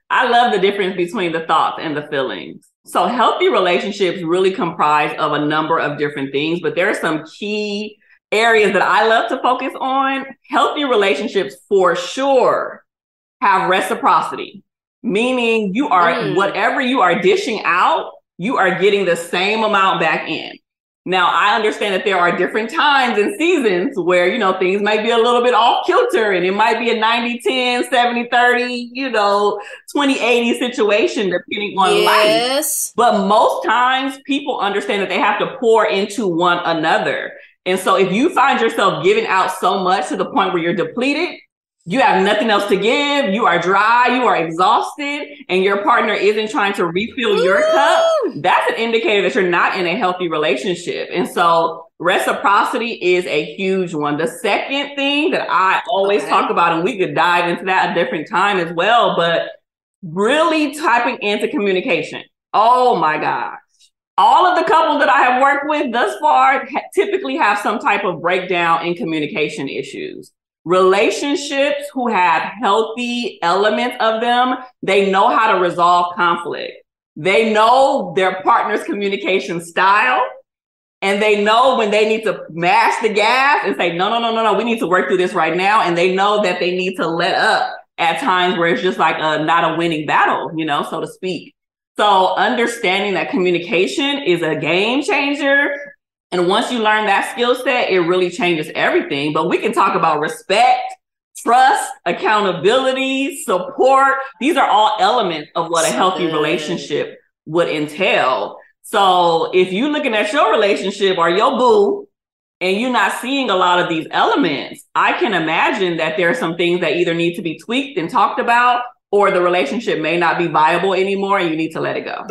I love the difference between the thoughts and the feelings. So healthy relationships really comprise of a number of different things, but there are some key areas that I love to focus on. Healthy relationships for sure have reciprocity, meaning you are, mm. whatever you are dishing out, you are getting the same amount back in. Now, I understand that there are different times and seasons where, you know, things might be a little bit off kilter and it might be a ninety ten, seventy thirty, you know, twenty eighty situation depending on yes. life. But most times people understand that they have to pour into one another. And so if you find yourself giving out so much to the point where you're depleted, you have nothing else to give, you are dry, you are exhausted, and your partner isn't trying to refill Ooh. your cup, that's an indicator that you're not in a healthy relationship. And so reciprocity is a huge one. The second thing that I always okay. talk about, and we could dive into that a different time as well, but really tapping into communication. Oh my gosh. All of the couples that I have worked with thus far ha- typically have some type of breakdown in communication issues. Relationships who have healthy elements of them, they know how to resolve conflict. They know their partner's communication style, and they know when they need to mash the gas and say, no, no, no, no, no, we need to work through this right now. And they know that they need to let up at times where it's just like a, not a winning battle, you know, so to speak. So understanding that communication is a game changer. And once you learn that skill set, it really changes everything. But we can talk about respect, trust, accountability, support. These are all elements of what a healthy relationship would entail. So if you're looking at your relationship or your boo and you're not seeing a lot of these elements, I can imagine that there are some things that either need to be tweaked and talked about, or the relationship may not be viable anymore and you need to let it go.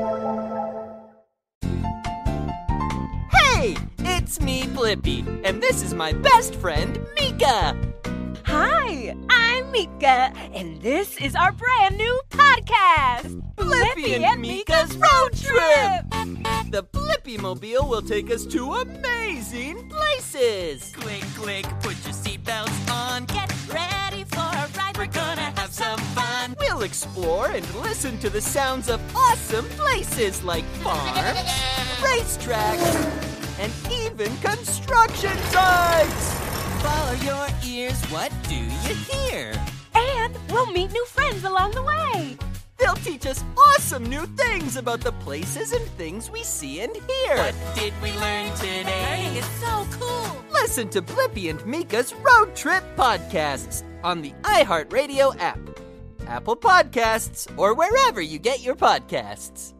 Hey, it's me, Blippi, and this is my best friend, Mika. Hi, I'm Mika, and this is our brand new podcast, Blippi and, and Mika's Road Trip. The Blippi Mobile will take us to amazing places. Click, click, put your seatbelts on, get ready for a ride. We're gonna have some fun. We'll explore and listen to the sounds of awesome places like farms, racetracks, and even construction sites. Follow your ears, what do you hear? And we'll meet new friends along the way. They'll teach us awesome new things about the places and things we see and hear. What did we learn today? Learning is so cool. Listen to Blippi and Mika's Road Trip podcasts on the iHeartRadio app, Apple Podcasts, or wherever you get your podcasts.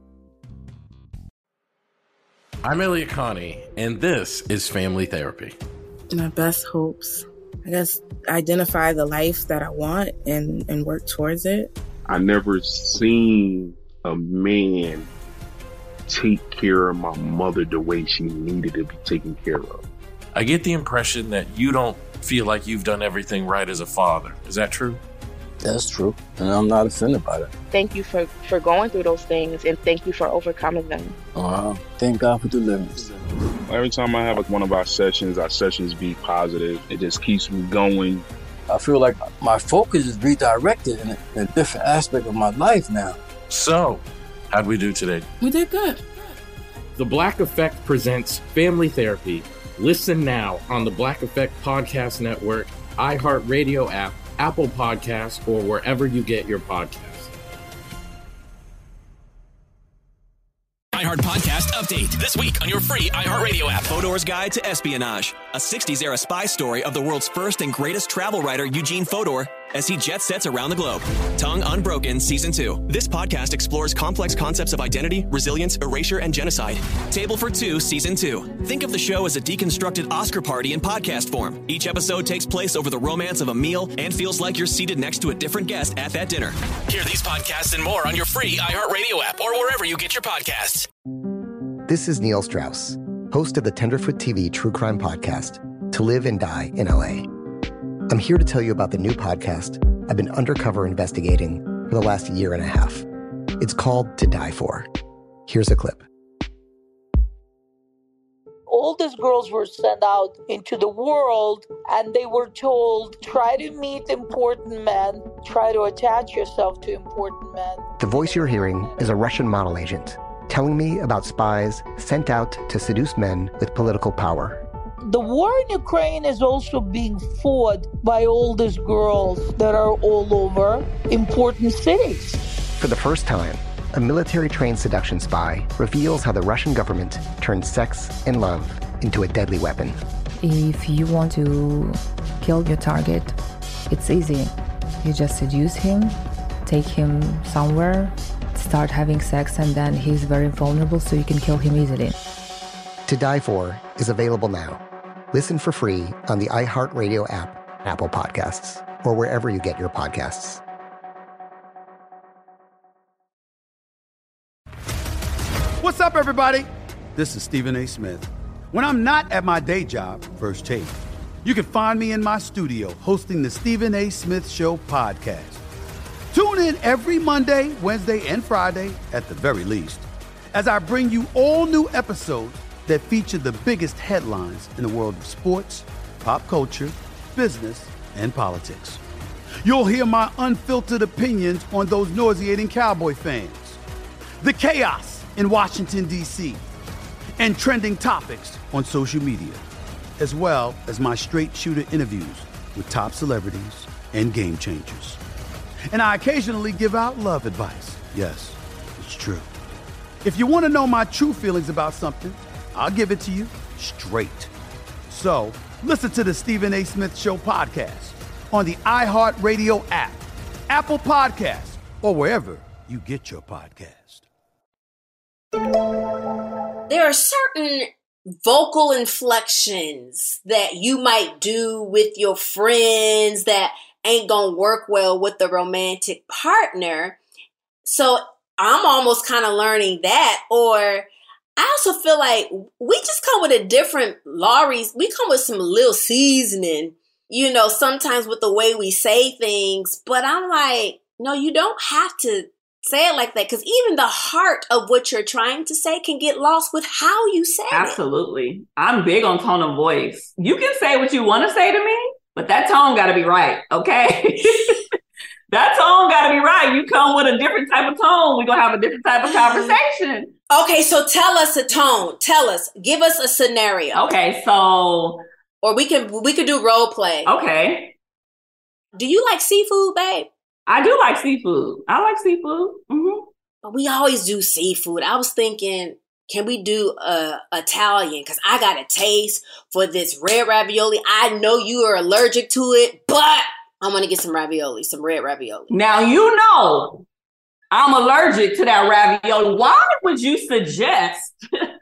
I'm Elliot Connie, and this is Family Therapy. My best hopes, I guess, identify the life that I want and, and work towards it. I never seen a man take care of my mother the way she needed to be taken care of. I get the impression that you don't feel like you've done everything right as a father. Is that true? That's true, and I'm not offended by that. Thank you for, for going through those things, and thank you for overcoming them. Wow. Thank God for deliverance. Every time I have like one of our sessions, our sessions be positive. It just keeps me going. I feel like my focus is redirected in a, in a different aspect of my life now. So, how'd we do today? We did good. The Black Effect presents Family Therapy. Listen now on the Black Effect Podcast Network, iHeartRadio app, Apple Podcasts, or wherever you get your podcasts. iHeart Podcast Update. This week on your free iHeartRadio app. Fodor's Guide to Espionage. A sixties era spy story of the world's first and greatest travel writer, Eugene Fodor, as he jet sets around the globe. Tongue Unbroken Season two. This podcast explores complex concepts of identity, resilience, erasure, and genocide. Table for Two Season two. Think of the show as a deconstructed Oscar party in podcast form. Each episode takes place over the romance of a meal and feels like you're seated next to a different guest at that dinner. Hear these podcasts and more on your free iHeartRadio app or wherever you get your podcasts. This is Neil Strauss, host of the Tenderfoot T V True Crime Podcast, To Live and Die in L A. I'm here to tell you about the new podcast I've been undercover investigating for the last year and a half. It's called To Die For. Here's a clip. All these girls were sent out into the world and they were told, try to meet important men, try to attach yourself to important men. The voice you're hearing is a Russian model agent telling me about spies sent out to seduce men with political power. The war in Ukraine is also being fought by all these girls that are all over important cities. For the first time, a military-trained seduction spy reveals how the Russian government turned sex and love into a deadly weapon. If you want to kill your target, it's easy. You just seduce him, take him somewhere, start having sex, and then he's very vulnerable, so you can kill him easily. To Die For is available now. Listen for free on the iHeartRadio app, Apple Podcasts, or wherever you get your podcasts. What's up, everybody? This is Stephen A. Smith. When I'm not at my day job, First Take, you can find me in my studio hosting the Stephen A. Smith Show podcast. Tune in every Monday, Wednesday, and Friday, at the very least, as I bring you all new episodes that feature the biggest headlines in the world of sports, pop culture, business, and politics. You'll hear my unfiltered opinions on those nauseating Cowboy fans, the chaos in Washington, D C, and trending topics on social media, as well as my straight shooter interviews with top celebrities and game changers. And I occasionally give out love advice. Yes, it's true. If you want to know my true feelings about something, I'll give it to you straight. So listen to the Stephen A. Smith Show podcast on the iHeartRadio app, Apple Podcasts, or wherever you get your podcast. There are certain vocal inflections that you might do with your friends that ain't gonna work well with the romantic partner. So I'm almost kind of learning that. Or I also feel like we just come with a different Laurie's. We come with some little seasoning, you know, sometimes with the way we say things. But I'm like, no, you don't have to say it like that, because even the heart of what you're trying to say can get lost with how you say it. Absolutely. I'm big on tone of voice. You can say what you want to say to me, but that tone got to be right, okay? That tone got to be right. You come with a different type of tone, we're going to have a different type of conversation. Okay, so tell us a tone. Tell us. Give us a scenario. Okay, so... Or we can we could do role play. Okay. Do you like seafood, babe? I do like seafood. I like seafood. Mm-hmm. But we always do seafood. I was thinking, can we do uh, Italian? Because I got a taste for this red ravioli. I know you are allergic to it, but I'm going to get some ravioli, some red ravioli. Now, you know I'm allergic to that ravioli. Why would you suggest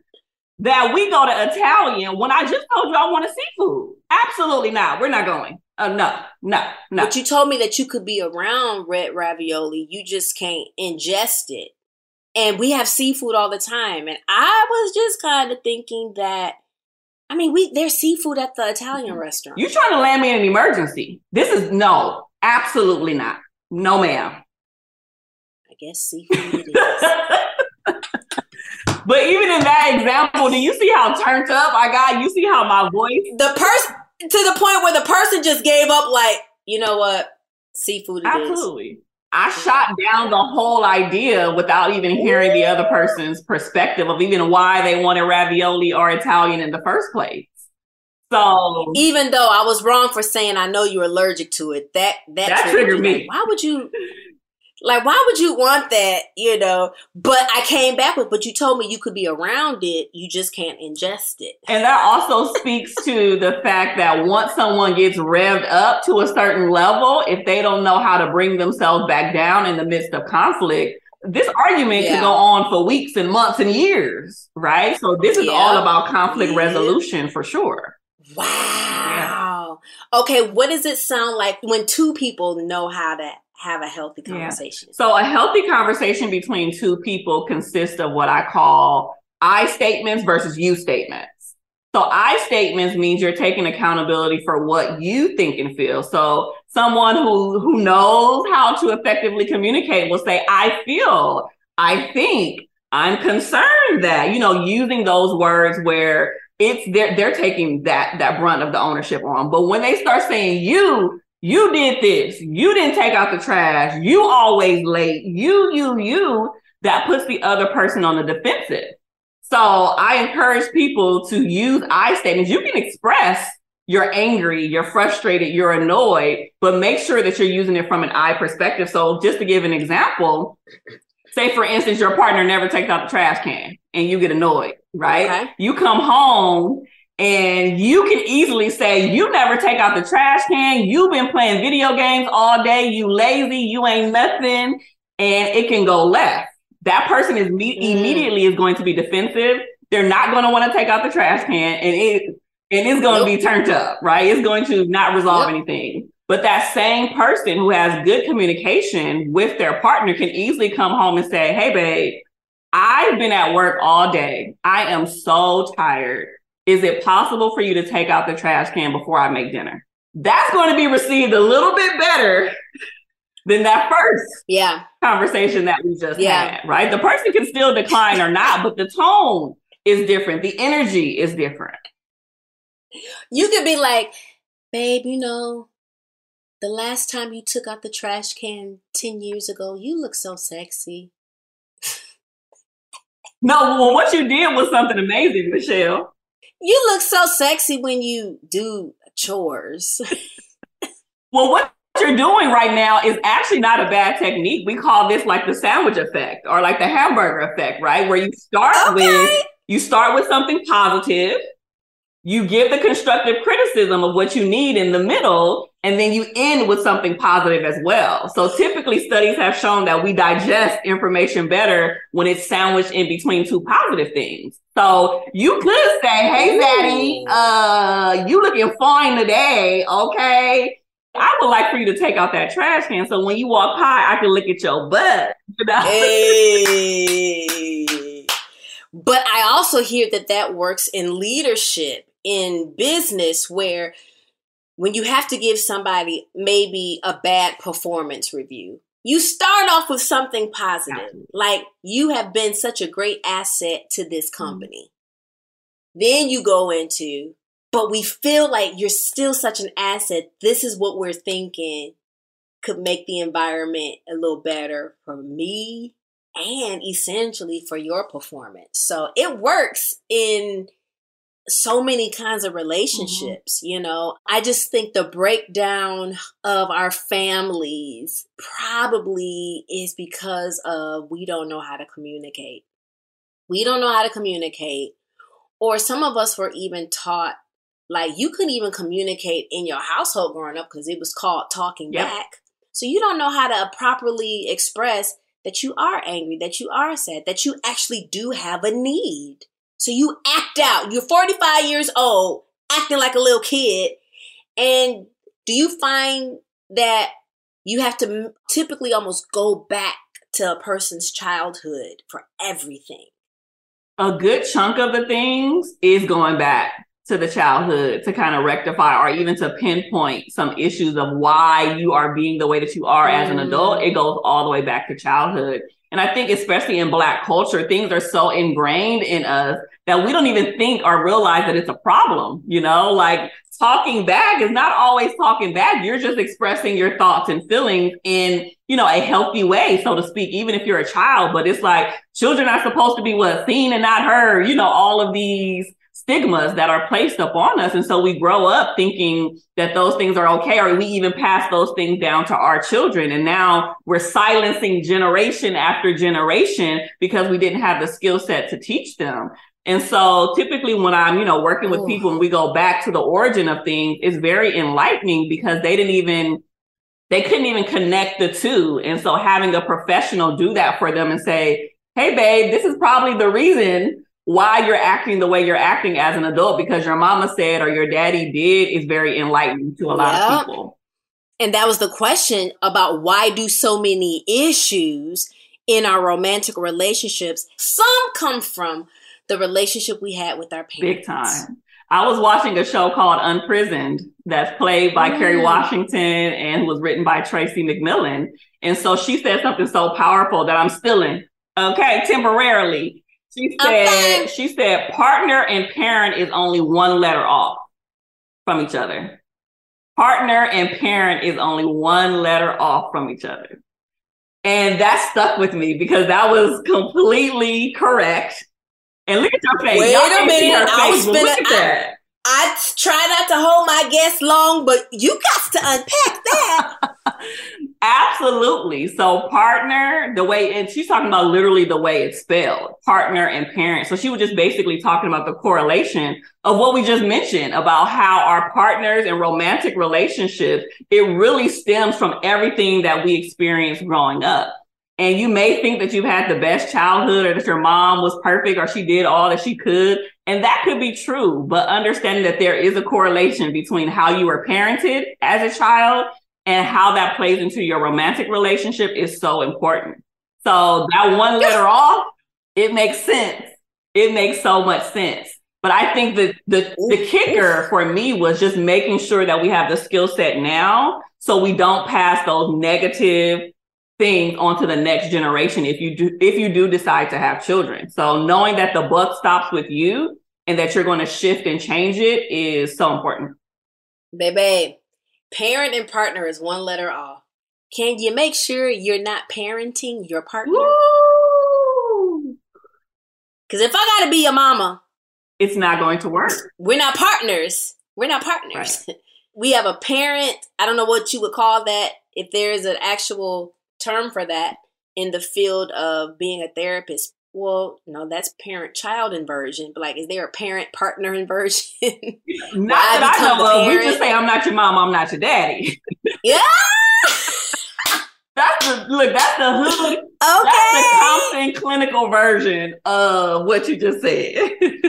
that we go to Italian when I just told you I want a seafood? Absolutely not. We're not going. Uh, no, no, no. But you told me that you could be around red ravioli. You just can't ingest it. And we have seafood all the time. And I was just kind of thinking that, I mean, we there's seafood at the Italian restaurant. You trying to land me in an emergency. This is, no, absolutely not. No, ma'am. I guess seafood it is. But even in that example, do you see how turned up I got? You see how my voice... The person... To the point where the person just gave up, like, you know what, seafood it is. Absolutely. I shot down the whole idea without even hearing the other person's perspective of even why they wanted ravioli or Italian in the first place. So even though I was wrong for saying I know you're allergic to it, that that, that triggered me. Like, why would you? Like, why would you want that, you know? But I came back with, but you told me you could be around it. You just can't ingest it. And that also speaks to the fact that once someone gets revved up to a certain level, if they don't know how to bring themselves back down in the midst of conflict, this argument yeah. could go on for weeks and months and years, right? So this is yeah. all about conflict yeah. resolution for sure. Wow. Yeah. Okay, what does it sound like when two people know how to have a healthy conversation? Yeah. So a healthy conversation between two people consists of what I call I statements versus you statements. So I statements means you're taking accountability for what you think and feel. So someone who, who knows how to effectively communicate will say, I feel, I think, I'm concerned that, you know, using those words where it's they're they're taking that that brunt of the ownership on. But when they start saying you, you did this, you didn't take out the trash, you always late, you, you, you, that puts the other person on the defensive. So I encourage people to use I statements. You can express you're angry, you're frustrated, you're annoyed, but make sure that you're using it from an I perspective. So just to give an example, say, for instance, your partner never takes out the trash can and you get annoyed, right? Okay. You come home and you can easily say, you never take out the trash can. You've been playing video games all day. You lazy, you ain't nothing. And it can go left. That person is me- mm. immediately is going to be defensive. They're not going to want to take out the trash can. And it, and it's going to nope. be turned up, right? It's going to not resolve yep. anything. But that same person who has good communication with their partner can easily come home and say, hey, babe, I've been at work all day. I am so tired. Is it possible for you to take out the trash can before I make dinner? That's going to be received a little bit better than that first yeah. conversation that we just yeah. had, right? The person can still decline or not, but the tone is different. The energy is different. You could be like, babe, you know, the last time you took out the trash can ten years ago, you look so sexy. No, well, what you did was something amazing, Michelle. You look so sexy when you do chores. Well, what you're doing right now is actually not a bad technique. We call this like the sandwich effect or like the hamburger effect, right? Where you start okay. with, you start with something positive. You give the constructive criticism of what you need in the middle, and then you end with something positive as well. So typically studies have shown that we digest information better when it's sandwiched in between two positive things. So you could say, hey, Zaddy, uh, you looking fine today, okay? I would like for you to take out that trash can so when you walk by, I can look at your butt. You know? Hey. But I also hear that that works in leadership, in business, where when you have to give somebody maybe a bad performance review, you start off with something positive. Absolutely. Like, you have been such a great asset to this company. Mm-hmm. Then you go into, but we feel like you're still such an asset. This is what we're thinking could make the environment a little better for me and essentially for your performance. So it works in so many kinds of relationships, mm-hmm. you know. I just think the breakdown of our families probably is because of we don't know how to communicate. We don't know how to communicate. Or some of us were even taught, like, you couldn't even communicate in your household growing up because it was called talking yep. back. So you don't know how to properly express that you are angry, that you are sad, that you actually do have a need. So you act out. You're forty-five years old, acting like a little kid. And do you find that you have to typically almost go back to a person's childhood for everything? A good chunk of the things is going back to the childhood to kind of rectify or even to pinpoint some issues of why you are being the way that you are mm. as an adult. It goes all the way back to childhood. And I think especially in Black culture, things are so ingrained in us that we don't even think or realize that it's a problem. You know, like talking back is not always talking back. You're just expressing your thoughts and feelings in, you know, a healthy way, so to speak, even if you're a child. But it's like children are supposed to be what, seen and not heard, you know, all of these stigmas that are placed upon us. And so we grow up thinking that those things are okay, or we even pass those things down to our children. And now we're silencing generation after generation because we didn't have the skill set to teach them. And so typically when I'm, you know, working with people and we go back to the origin of things, it's very enlightening because they didn't even, they couldn't even connect the two. And so having a professional do that for them and say, hey, babe, this is probably the reason why you're acting the way you're acting as an adult, because your mama said or your daddy did, is very enlightening to a lot yep. of people. And that was the question about why do so many issues in our romantic relationships? Some come from the relationship we had with our parents. Big time. I was watching a show called Unprisoned that's played by mm. Kerry Washington and was written by Tracy McMillan. And so she said something so powerful that I'm stealing, okay, temporarily. She said, she said partner and parent is only one letter off from each other. Partner and parent is only one letter off from each other. And that stuck with me because that was completely correct. And look at your face. Wait Y'all a can't see her minute. I was face, but look spinning. at that. I, I try not to hold my guests long, but you got to unpack that. Absolutely. So partner, the way, and she's talking about literally the way it's spelled, partner and parent. So she was just basically talking about the correlation of what we just mentioned about how our partners and romantic relationships, it really stems from everything that we experienced growing up. And you may think that you've had the best childhood or that your mom was perfect or she did all that she could. And that could be true, but understanding that there is a correlation between how you were parented as a child and how that plays into your romantic relationship is so important. So that one letter off, it makes sense. It makes so much sense. But I think that the, the kicker for me was just making sure that we have the skill set now so we don't pass those negative things onto the next generation if you do if you do decide to have children. So knowing that the buck stops with you and that you're going to shift and change it is so important. Baby, parent and partner is one letter off. Can you make sure you're not parenting your partner? Because if I got to be your mama, it's not going to work. We're not partners. We're not partners. Right. We have a parent. I don't know what you would call that. If there's an actual term for that in the field of being a therapist. Well, no, that's parent-child inversion. But like, is there a parent-partner inversion? Not that I know of. We just say, I'm not your mom, I'm not your daddy. Yeah. That's the, look, that's the hood. Okay. That's the Compton clinical version of what you just said.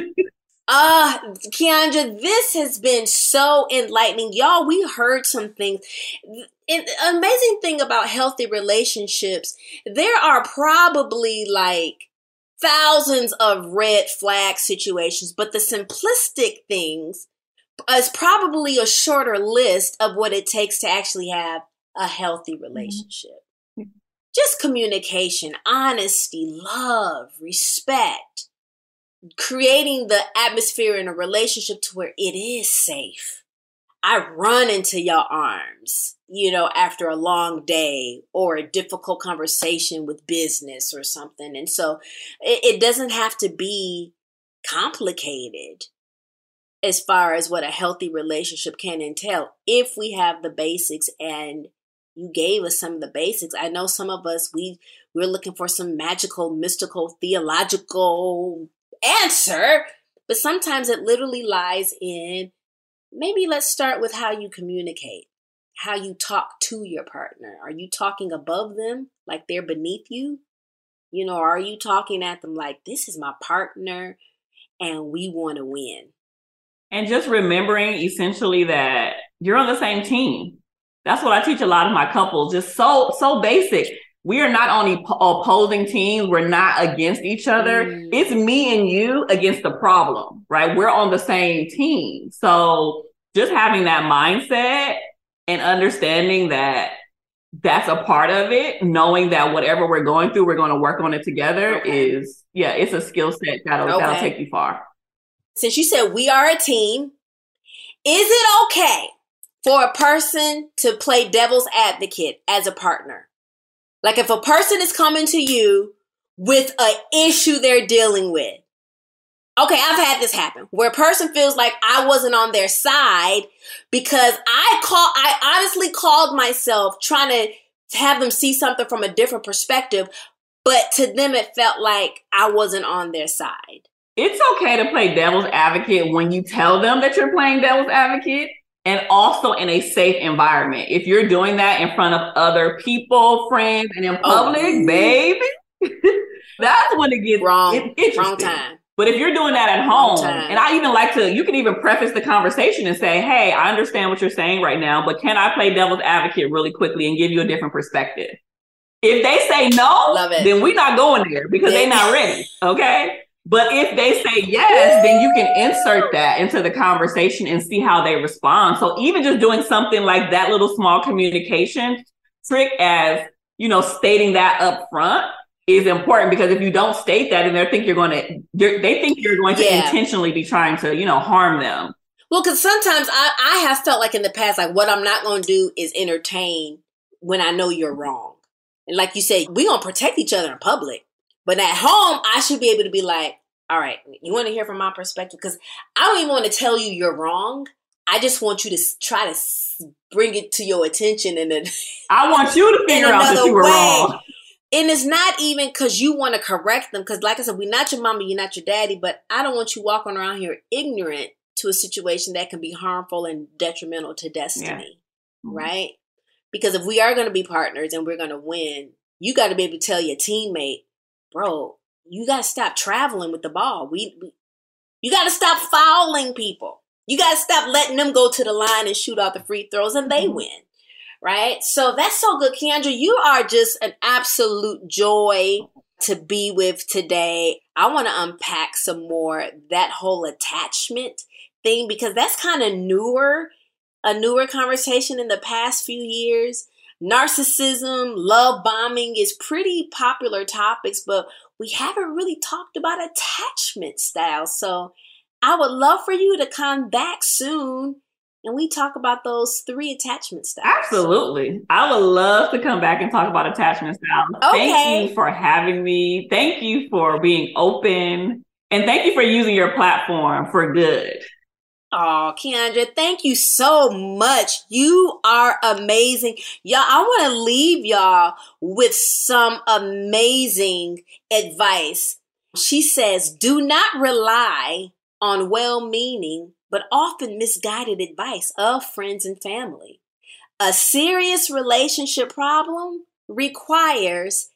Uh, Keandra, this has been so enlightening. Y'all, we heard some things. And the amazing thing about healthy relationships, there are probably like thousands of red flag situations, but the simplistic things is probably a shorter list of what it takes to actually have a healthy relationship. Mm-hmm. Just communication, honesty, love, respect. Creating the atmosphere in a relationship to where it is safe. I run into your arms, you know, after a long day or a difficult conversation with business or something. And so it, it doesn't have to be complicated as far as what a healthy relationship can entail if we have the basics. And you gave us some of the basics. I know some of us, we, we're looking for some magical, mystical, theological answer, but sometimes it literally lies in, maybe let's start with how you communicate, how you talk to your partner. Are you talking above them like they're beneath you? You know, are you talking at them like, this is my partner and we want to win? And just remembering essentially that you're on the same team. That's what I teach a lot of my couples. Just so, so basic. We are not on opposing teams. We're not against each other. Mm. It's me and you against the problem, right? We're on the same team. So just having that mindset and understanding that that's a part of it, knowing that whatever we're going through, we're going to work on it together okay. is, yeah, it's a skill set that'll, okay. that'll take you far. Since you said we are a team, is it okay for a person to play devil's advocate as a partner? Like if a person is coming to you with an issue they're dealing with. Okay, I've had this happen where a person feels like I wasn't on their side because I call, I honestly called myself trying to have them see something from a different perspective, but to them it felt like I wasn't on their side. It's okay to play devil's advocate when you tell them that you're playing devil's advocate. And also in a safe environment. If you're doing that in front of other people, friends, and in public, oh. baby, that's when it gets wrong. Interesting. Wrong time. But if you're doing that at home, and I even like to, you can even preface the conversation and say, hey, I understand what you're saying right now, but can I play devil's advocate really quickly and give you a different perspective? If they say no, then we're not going there because yeah. they're not ready. Okay. But if they say yes, then you can insert that into the conversation and see how they respond. So even just doing something like that little small communication trick as, you know, stating that up front is important, because if you don't state that, and they think you're going to, they think you're going to Yeah. intentionally be trying to, you know, harm them. Well, because sometimes I, I have felt like in the past, like what I'm not going to do is entertain when I know you're wrong. And like you said, we're going to protect each other in public. But at home, I should be able to be like, all right, you want to hear from my perspective? Because I don't even want to tell you you're wrong. I just want you to s- try to s- bring it to your attention. And then I want you to figure out that you were wrong. And it's not even because you want to correct them. Because like I said, we're not your mama, you're not your daddy. But I don't want you walking around here ignorant to a situation that can be harmful and detrimental to destiny. Yeah. Right? Because if we are going to be partners and we're going to win, you got to be able to tell your teammate, bro, you got to stop traveling with the ball. We, we You got to stop fouling people. You got to stop letting them go to the line and shoot out the free throws and they win. Right? So that's so good. Keandra, you are just an absolute joy to be with today. I want to unpack some more that whole attachment thing, because that's kind of newer, a newer conversation in the past few years. Narcissism, love bombing is pretty popular topics, but we haven't really talked about attachment styles. So I would love for you to come back soon and we talk about those three attachment styles. Absolutely. I would love to come back and talk about attachment styles. Okay. Thank you for having me. Thank you for being open. And thank you for using your platform for good. Oh, Keandra, thank you so much. You are amazing. Y'all, I want to leave y'all with some amazing advice. She says, do not rely on well-meaning but often misguided advice of friends and family. A serious relationship problem requires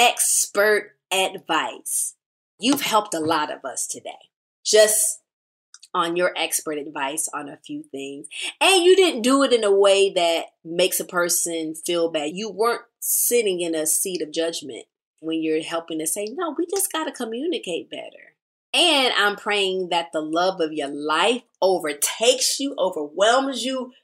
expert advice. You've helped a lot of us today, just on your expert advice on a few things. And you didn't do it in a way that makes a person feel bad. You weren't sitting in a seat of judgment when you're helping to say, no, we just got to communicate better. And I'm praying that the love of your life overtakes you, overwhelms you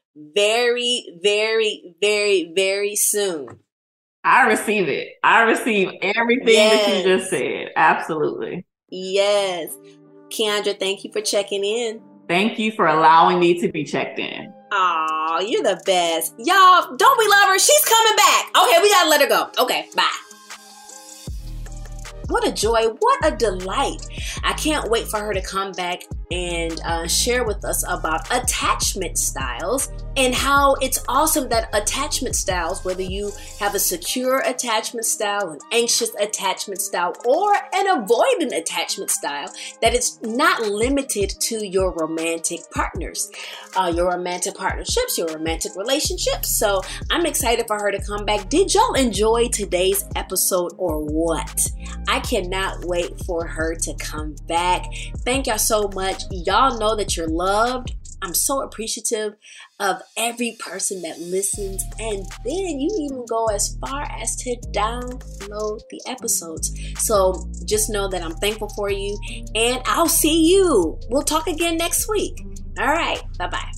very, very, very, very soon. I receive it. I receive everything yes. that you just said. Absolutely. Yes. Keandra, thank you for checking in. Thank you for allowing me to be checked in. Aw, you're the best. Y'all, don't we love her? She's coming back. Okay, we gotta let her go. Okay, bye. What a joy. What a delight. I can't wait for her to come back and uh, share with us about attachment styles and how it's awesome that attachment styles, whether you have a secure attachment style, an anxious attachment style, or an avoidant attachment style, that it's not limited to your romantic partners, uh, your romantic partnerships, your romantic relationships. So I'm excited for her to come back. Did y'all enjoy today's episode or what? I cannot wait for her to come back. Thank y'all so much. Y'all know that you're loved. I'm so appreciative of every person that listens. And then you even go as far as to download the episodes. So just know that I'm thankful for you. And I'll see you. We'll talk again next week. All right. Bye-bye.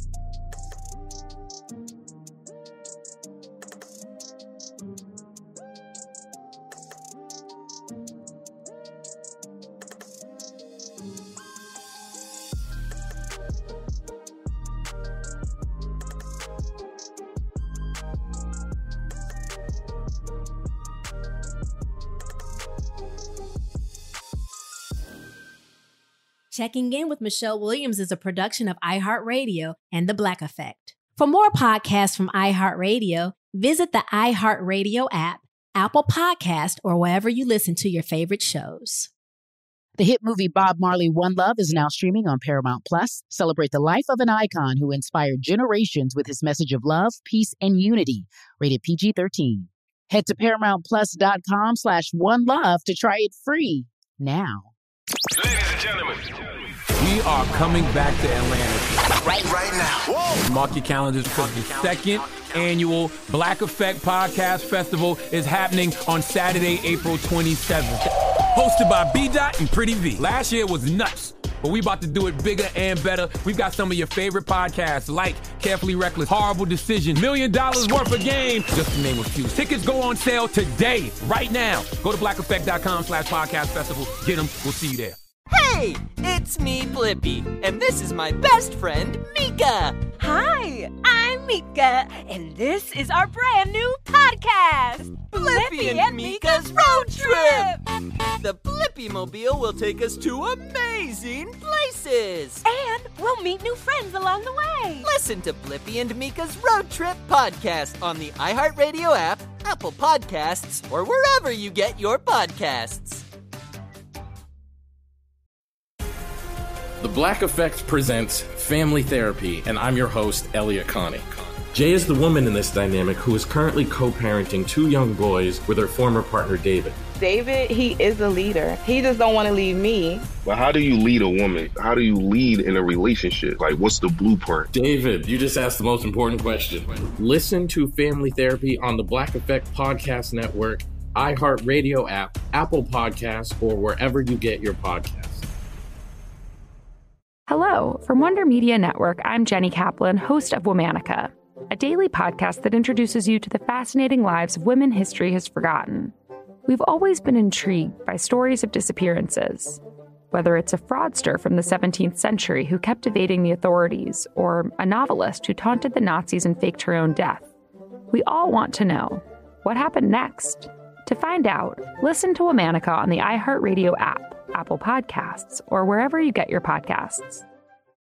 Checking In with Michelle Williams is a production of iHeartRadio and The Black Effect. For more podcasts from iHeartRadio, visit the iHeartRadio app, Apple Podcast, or wherever you listen to your favorite shows. The hit movie Bob Marley, One Love is now streaming on Paramount Plus. Celebrate the life of an icon who inspired generations with his message of love, peace, and unity. Rated P G thirteen. Head to ParamountPlus.com slash One Love to try it free now. Ladies and gentlemen, we are coming back to Atlanta. Right, right now. Whoa. Mark your calendars because the second annual Black Effect Podcast Festival is happening on Saturday, April twenty-seventh. Hosted by B. Dot and Pretty V. Last year was nuts. but we about to do it bigger and better. We've got some of your favorite podcasts like Carefully Reckless, Horrible Decision, Million Dollars Worth of Game, just to name a few. Tickets go on sale today, right now. Go to black effect dot com slash podcast festival. Get them. We'll see you there. Hey, it's me, Blippi, and this is my best friend, Mika. Hi, I'm Mika, and this is our brand new podcast, Blippi and, and Mika's Road Trip. The Blippi Mobile will take us to amazing places. And we'll meet new friends along the way. Listen to Blippi and Mika's Road Trip podcast on the iHeartRadio app, Apple Podcasts, or wherever you get your podcasts. The Black Effect presents Family Therapy, and I'm your host, Elliot Connie. Jay is the woman in this dynamic who is currently co-parenting two young boys with her former partner, David. David, he is a leader. He just don't want to leave me. But how do you lead a woman? How do you lead in a relationship? Like, what's the blueprint? David, you just asked the most important question. Listen to Family Therapy on the Black Effect Podcast Network, iHeartRadio app, Apple Podcasts, or wherever you get your podcasts. Hello, from Wonder Media Network, I'm Jenny Kaplan, host of Womanica, a daily podcast that introduces you to the fascinating lives of women history has forgotten. We've always been intrigued by stories of disappearances, whether it's a fraudster from the seventeenth century who kept evading the authorities, or a novelist who taunted the Nazis and faked her own death. We all want to know, what happened next? To find out, listen to Womanica on the iHeartRadio app, Apple Podcasts, or wherever you get your podcasts.